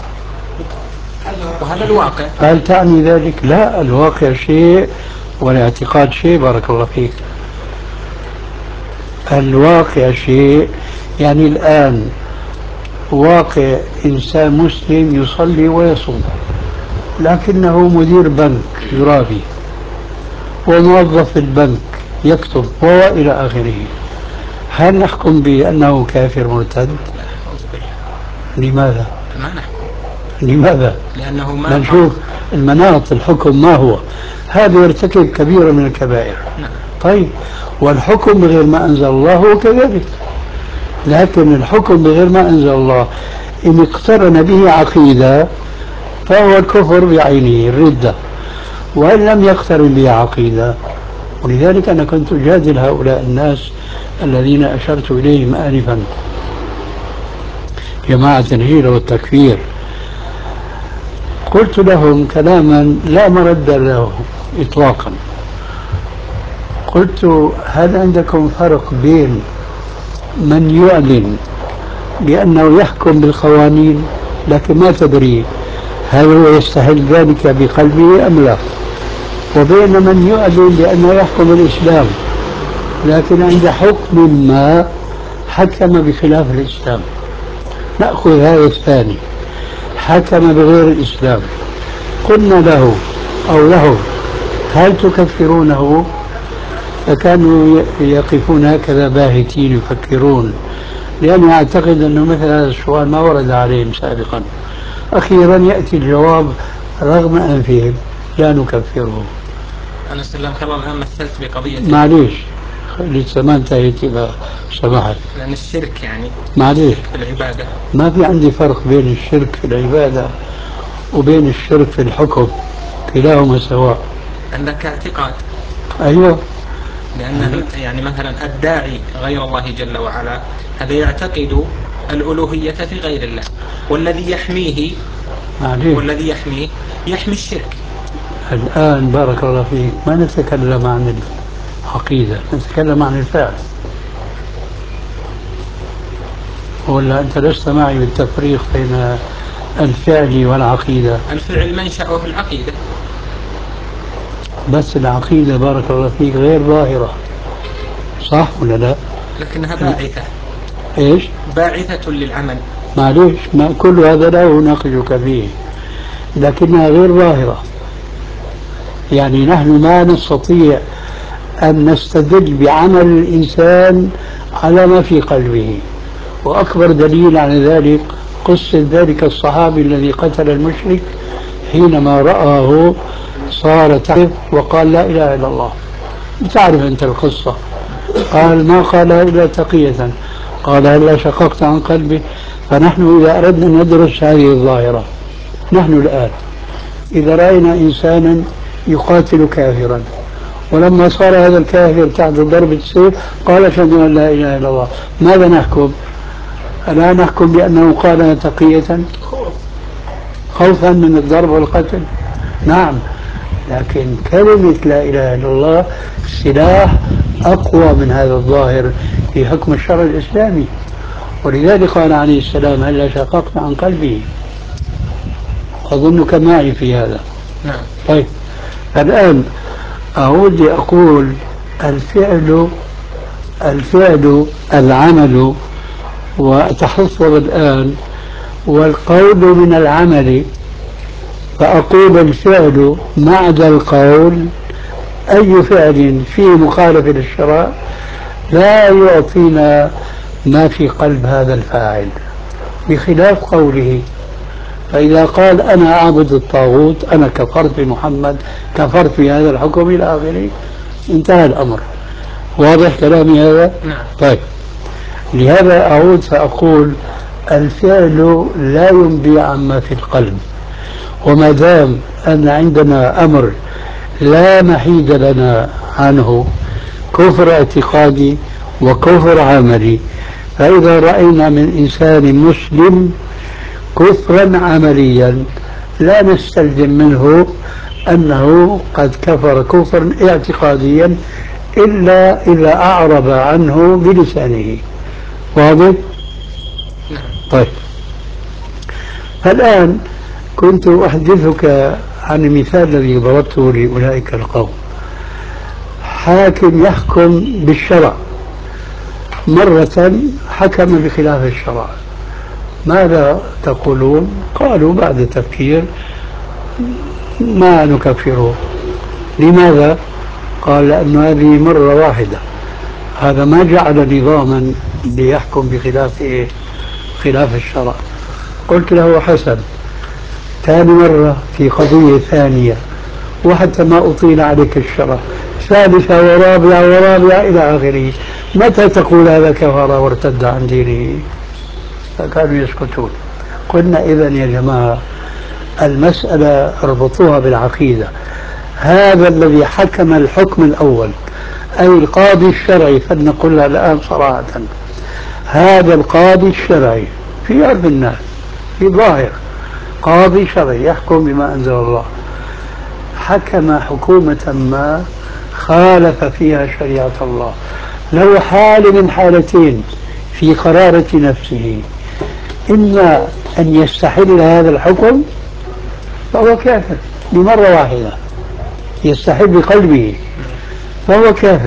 وهذا الواقع. هل تعني ذلك؟ لا، الواقع شيء والاعتقاد شيء. بارك الله فيك. الواقع شيء، يعني الآن واقع إنسان مسلم يصلي ويصوم لكنه مدير بنك يرابي وموظف البنك يكتب وإلى آخره، هل نحكم بأنه كافر مرتد؟ لماذا؟ ما نحكم. لماذا؟ لأنه ما نشوف المناط الحكم ما هو. هذا يرتكب كبيرة من الكبائر. نعم. طيب والحكم بغير ما أنزل الله هو كذلك، لكن الحكم بغير ما أنزل الله إن اقترن به عقيدة فهو الكفر بعينه الردة، وإن لم يقترن به عقيدة. ولذلك أنا كنت أجادل هؤلاء الناس الذين أشرت إليهم آنفا، جماعة الهيرة والتكفير، قلت لهم كلاما لا مرد له إطلاقا. قلت هل عندكم فرق بين من يعلن بأنه يحكم بالقوانين لكن ما تدري هل هو يستحل ذلك بقلبه أم لا، وبين من يعلن بأنه يحكم الإسلام لكن عند حكم ما حكم بخلاف الإسلام؟ نأخذ هذا الثاني، حكم بغير الإسلام، قلنا له أو له هل تكفرونه؟ فكانوا يقفون هكذا باهتين يفكرون، لأنه يعتقد أنه مثل هذا السؤال ما ورد عليهم سابقا. أخيرا يأتي الجواب رغم أنفهم لا نكفره. أنا سلام خير الآن مثلت بقضية معليش لسه ما انتهيت إذا سمحت. لأن الشرك يعني معليش في العبادة ما في عندي فرق بين الشرك في العبادة وبين الشرك في الحكم، كلاهما سواء. عندك اعتقاد. أيوه. لأن يعني مثلا الداعي غير الله جل وعلا هذا يعتقد الألوهية في غير الله، والذي يحميه معليش والذي يحميه يحمي الشرك. الآن بارك الله فيك ما نتكلم عن العقيدة، نتكلم عن الفعل. ولا أنت لست معي بالتفريق بين الفعل والعقيدة؟ الفعل منشأه العقيدة، بس العقيدة بارك الله فيك غير ظاهرة، صح ولا لا؟ لكنها باعثة. إيش؟ باعثة للعمل. معليش ما كل هذا لا أناقشك فيه، لكنها غير ظاهرة. يعني نحن ما نستطيع أن نستدل بعمل الإنسان على ما في قلبه، وأكبر دليل على ذلك قصة ذلك الصحابي الذي قتل المشرك حينما رآه صار تعرف وقال لا إله إلا الله. تعرف أنت القصة، قال ما قالها إلا تقية، قال هلا شققت عن قلبي. فنحن إذا أردنا أن ندرس هذه الظاهرة، نحن الآن إذا رأينا إنسانا يقاتل كافرا ولما صار هذا الكافر تحت ضربة السيف قال أشهد أن لا إله إلا الله، ماذا نحكم؟ ألا نحكم بأنه قال تقية خوفا من الضرب والقتل؟ نعم، لكن كلمة لا إله إلا الله سلاح أقوى من هذا الظاهر في حكم الشرع الإسلامي. ولذلك قال عليه السلام هلا شققت عن قلبه. أظنك معي في هذا. نعم. طيب الآن أعود أقول الفعل الفعل العمل، وأتحفظ الآن والقول من العمل، فأقول الفعل ما عدا القول أي فعل فيه مخالفة للشرع لا يعطينا ما في قلب هذا الفاعل، بخلاف قوله فإذا قال أنا أعبد الطاغوت أنا كفرت بمحمد كفرت في هذا الحكم إلى آخره، انتهى الأمر. واضح كلامي هذا؟ نعم. طيب لهذا أعود فأقول الفعل لا ينبي عما في القلب، وما دام أن عندنا أمر لا محيد لنا عنه كفر اعتقادي وكفر عملي، فإذا رأينا من إنسان مسلم كفرا عمليا لا نستلزم منه أنه قد كفر كفرا اعتقاديا إلا إذا أعرب عنه بلسانه. واضح؟ طيب الآن كنت أحدثك عن المثال الذي ضربته لأولئك القوم. حاكم يحكم بالشرع، مرة حكم بخلاف الشرع، ماذا تقولون؟ قالوا بعد تفكير ما نكفره. لماذا؟ قال لأن هذه مرة واحدة، هذا ما جعل نظاما ليحكم بخلاف إيه؟ خلاف الشرع. قلت له حسن، ثاني مرة في قضية ثانية، وحتى ما أطيل عليك الشرع، ثالثة ورابعة ورابعة إلى آخره، متى تقول هذا كفر وارتد عن دينه؟ فكانوا يسكتون. قلنا إذا يا جماعة المسألة اربطوها بالعقيدة. هذا الذي حكم الحكم الأول أي القاضي الشرعي، فلنقولها الآن صراحة، هذا القاضي الشرعي في عرف الناس في ظاهر قاضي شرعي يحكم بما أنزل الله، حكم حكومة ما خالف فيها شريعة الله، له حال من حالتين في قرارة نفسه: إما أن يستحل هذا الحكم فهو كافر بمرة واحدة، يستحل بقلبه فهو كافر،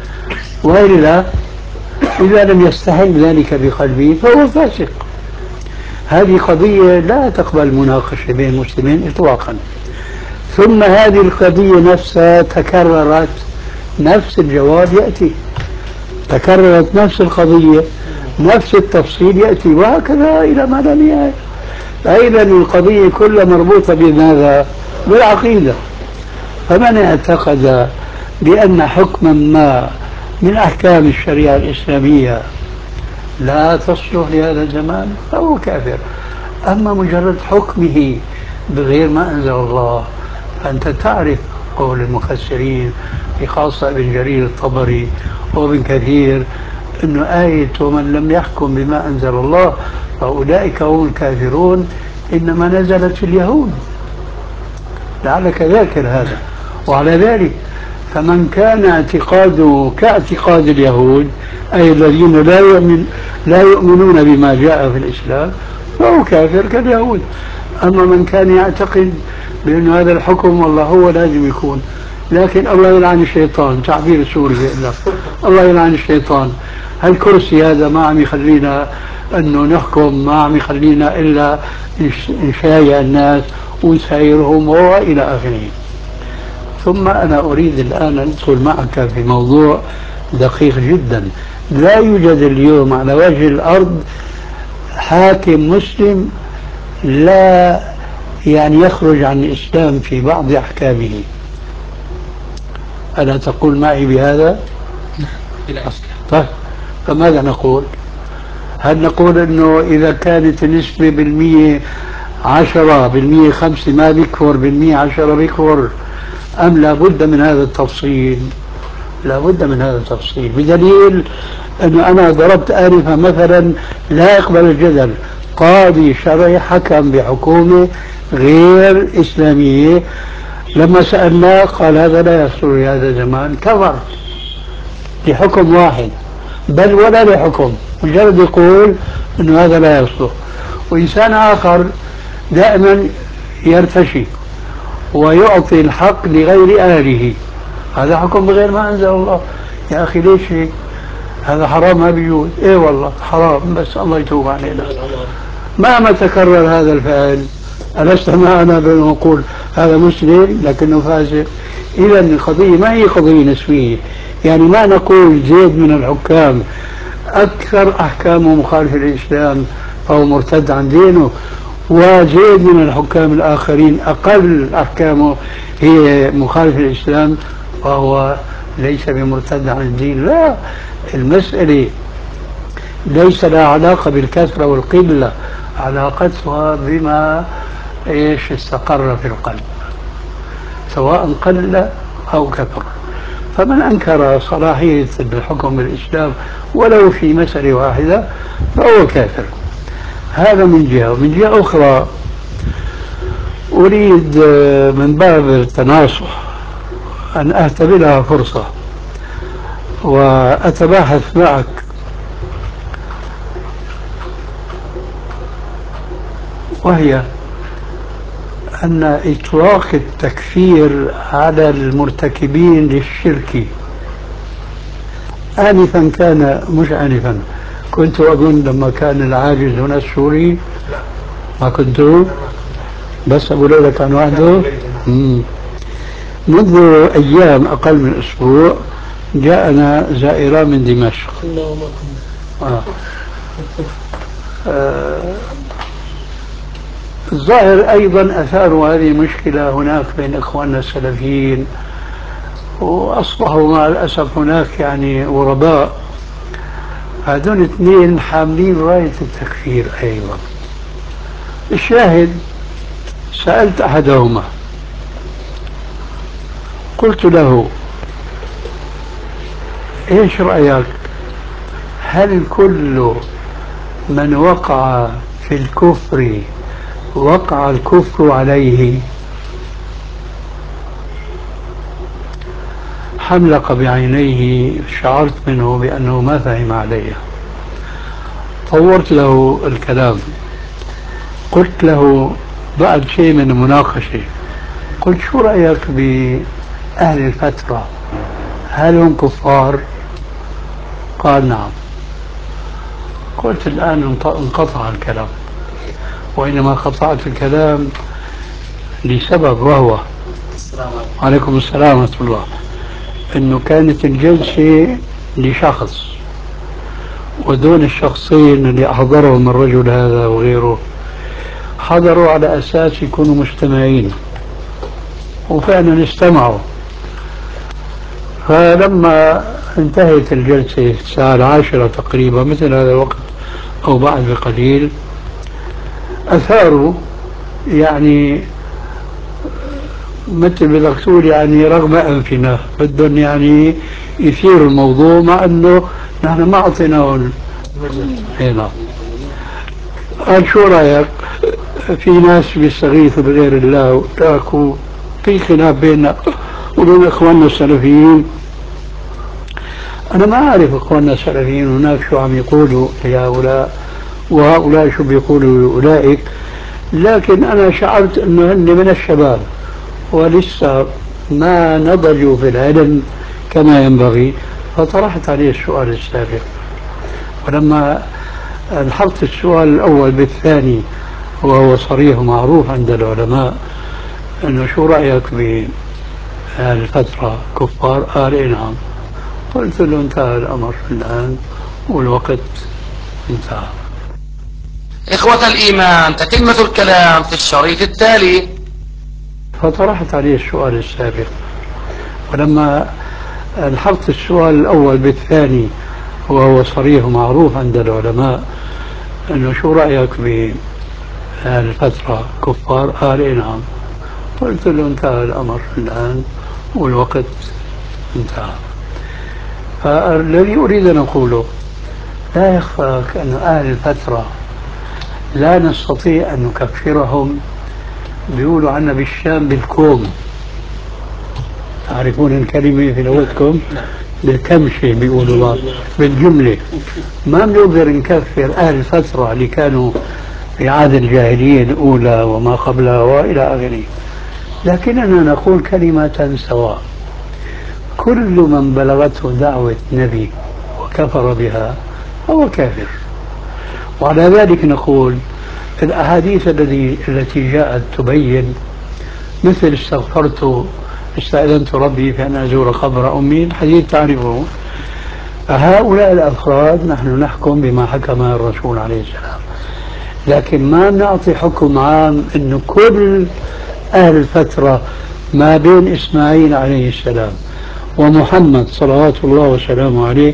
وإلا إذا لم يستحل ذلك بقلبه فهو فاسق. هذه قضية لا تقبل مناقشة بين المسلمين إطلاقا. ثم هذه القضية نفسها تكررت، نفس الجواب يأتي، تكررت نفس القضية، نفس التفصيل يأتي، وهكذا إلى ما لا نهاية. أيضا القضية كلها مربوطة بماذا؟ بالعقيدة. فمن اعتقد بأن حكما ما من أحكام الشريعة الإسلامية لا تصلح لهذا الزمان فهو كافر. أما مجرد حكمه بغير ما أنزل الله، فأنت تعرف قول المفسرين بخاصة ابن جرير الطبري وابن كثير أنه آية ومن لم يحكم بما أنزل الله فأولئك هم الكافرون إنما نزلت في اليهود، لعلك ذاكر هذا. وعلى ذلك فمن كان اعتقاده كاعتقاد اليهود أي الذين لا يؤمن لا يؤمنون بما جاء في الإسلام فهو كافر كاليهود. أما من كان يعتقد بأن هذا الحكم والله هو لازم يكون، لكن الله يلعن الشيطان، تعبير سوري بيقول الله يلعن الشيطان، هالكرسي هذا ما عم يخلينا أنه نحكم، ما عم يخلينا إلا نشايع الناس ونسايرهم وإلى آخره. ثم أنا أريد الآن أن أدخل معك في موضوع دقيق جدا. لا يوجد اليوم على وجه الأرض حاكم مسلم لا يعني يخرج عن الإسلام في بعض أحكامه. ألا تقول معي بهذا؟ طيب فماذا نقول؟ هل نقول أنه إذا كانت النسبة بالمية عشرة بالمية خمسة ما بيكفر، بالمية عشرة بيكفر، أم لابد من هذا التفصيل؟ لابد من هذا التفصيل، بدليل أنه أنا ضربت آنفا مثلا لا يقبل الجدل، قاضي شرعي حكم بحكومة غير إسلامية، لما سألناه قال هذا لا يصل لهذا الزمان، كفر لحكم واحد بل ولا لحكم، مجرد يقول أنه هذا لا يصلح. وإنسان آخر دائما يرتشي ويعطي الحق لغير أهله، هذا حكم بغير ما أنزل الله. يا أخي ليش هيك؟ هذا حرام ما بيجوز. إيه والله حرام بس الله يتوب علينا. مهما تكرر هذا الفعل ألست معنا بنقول هذا مسلم لكنه فاسق؟ إذا القضية ما هي قضية نسبية، يعني ما نقول زيد من الحكام أكثر أحكامه مخالفة للإسلام فهو مرتد عن دينه، وزيد من الحكام الآخرين أقل أحكامه هي مخالفة للإسلام وهو ليس بمرتد عن الدين. لا، المسألة ليس لها علاقة بالكثرة والقلة، علاقتها بما إيش استقر في القلب سواء قل أو كثر. فمن أنكر صلاحية الحكم بالإسلام ولو في مسألة واحدة فهو كافر. هذا من جهة. ومن جهة أخرى أريد من باب التناصح أن أعتبرها فرصة وأتباحث معك وهي أن إطلاق التكفير على المرتكبين للشرك آنفا كان مش آنفا كنت أظن لما كان العاجز هنا السوري. ما كنتوا؟ بس أبو ليلى كان وحده؟ مم. منذ أيام أقل من أسبوع جاءنا زائرة من دمشق. آه. آه. الظاهر أيضا أثاروا هذه المشكلة هناك بين إخواننا السلفيين، وأصبحوا مع الأسف هناك يعني غرباء. هذول اثنين حاملين راية التكفير أيضا. الشاهد سألت أحدهما قلت له إيش رأيك، هل كل من وقع في الكفر وقع الكفر عليه؟ حملق بعينيه، شعرت منه بأنه ما فهم علي. طورت له الكلام، قلت له بعد شيء من المناقشة، قلت شو رأيك بأهل الفترة، هل هم كفار؟ قال نعم. قلت الآن انقطع الكلام، وإنما قطعت الكلام لسبب، وهو عليكم السلام ورحمة الله، انه كانت الجلسة لشخص، ودون الشخصين اللي احضرهم الرجل هذا وغيره حضروا على اساس يكونوا مستمعين، وفعلا استمعوا. فلما انتهت الجلسة الساعة العاشرة تقريبا، مثل هذا الوقت او بعد بقليل، اثاروا يعني مثل بدك تقول يعني رغم انفنا بدهم يعني يثيروا الموضوع، مع انه نحن ما اعطيناهم هنا. قال شو رايك، في ناس بيستغيثوا بغير الله وتاكوا، في خلاف بيننا وبين اخواننا السلفيين. انا ما اعرف اخواننا السلفيين هناك شو عم يقولوا لهؤلاء وهؤلاء شو بيقولوا لاولئك، لكن انا شعرت انه هن من الشباب ولسه ما نضجوا في العلم كما ينبغي، فطرحت عليه السؤال السابق. ولما الحقت السؤال الأول بالثاني، وهو صريح ومعروف عند العلماء، أنه شو رأيك بهالفترة كفار؟ قال إيه نعم. قلت له انتهى الأمر الآن والوقت انتهى. إخوة الإيمان، تتمة الكلام في الشريط التالي. فطرحت عليه السؤال السابق، ولما الحقت السؤال الأول بالثاني، وهو صريح ومعروف عند العلماء، أنه شو رأيك بهالفترة كفار؟ قال إيه نعم. قلت له انتهى الأمر الآن والوقت انتهى. فالذي أريد أن أقوله، لا يخفاك أن أهل الفترة لا نستطيع أن نكفرهم. بيقولوا عنا بالشام بالكوم، تعرفون الكلمة في لغتكم؟ بالكمشة بيقولوا بالجملة. ما بنقدر نكفر أهل الفترة اللي كانوا في عهد الجاهلية الأولى وما قبلها وإلى آخره، لكننا نقول كلمة سواء: كل من بلغته دعوة نبي وكفر بها هو كافر. وعلى ذلك نقول الأحاديث التي التي جاءت تبين، مثل استغفرت استأذنت ربي في أن أزور قبر أمي، الحديث تعرفه. هؤلاء الأفراد نحن نحكم بما حكم الرسول عليه السلام، لكن ما نعطي حكم عام أنه كل أهل الفترة ما بين إسماعيل عليه السلام ومحمد صلوات الله وسلامه عليه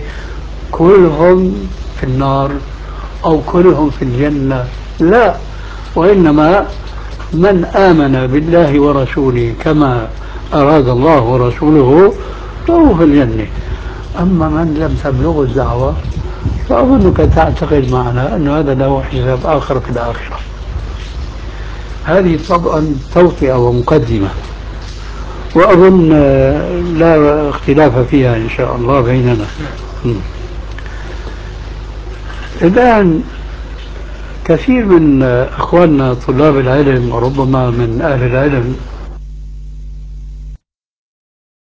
كلهم في النار أو كلهم في الجنة. لا، وإنما من آمن بالله ورسوله كما أراد الله ورسوله فهو في الجنة. أما من لم تبلغ الدعوة فأظنك تعتقد معنا أن هذا له حساب آخر في الآخرة. هذه طبعا توطئة ومقدمة، وأظن لا اختلاف فيها إن شاء الله بيننا. الآن كثير من أخواننا طلاب العلم وربما من أهل العلم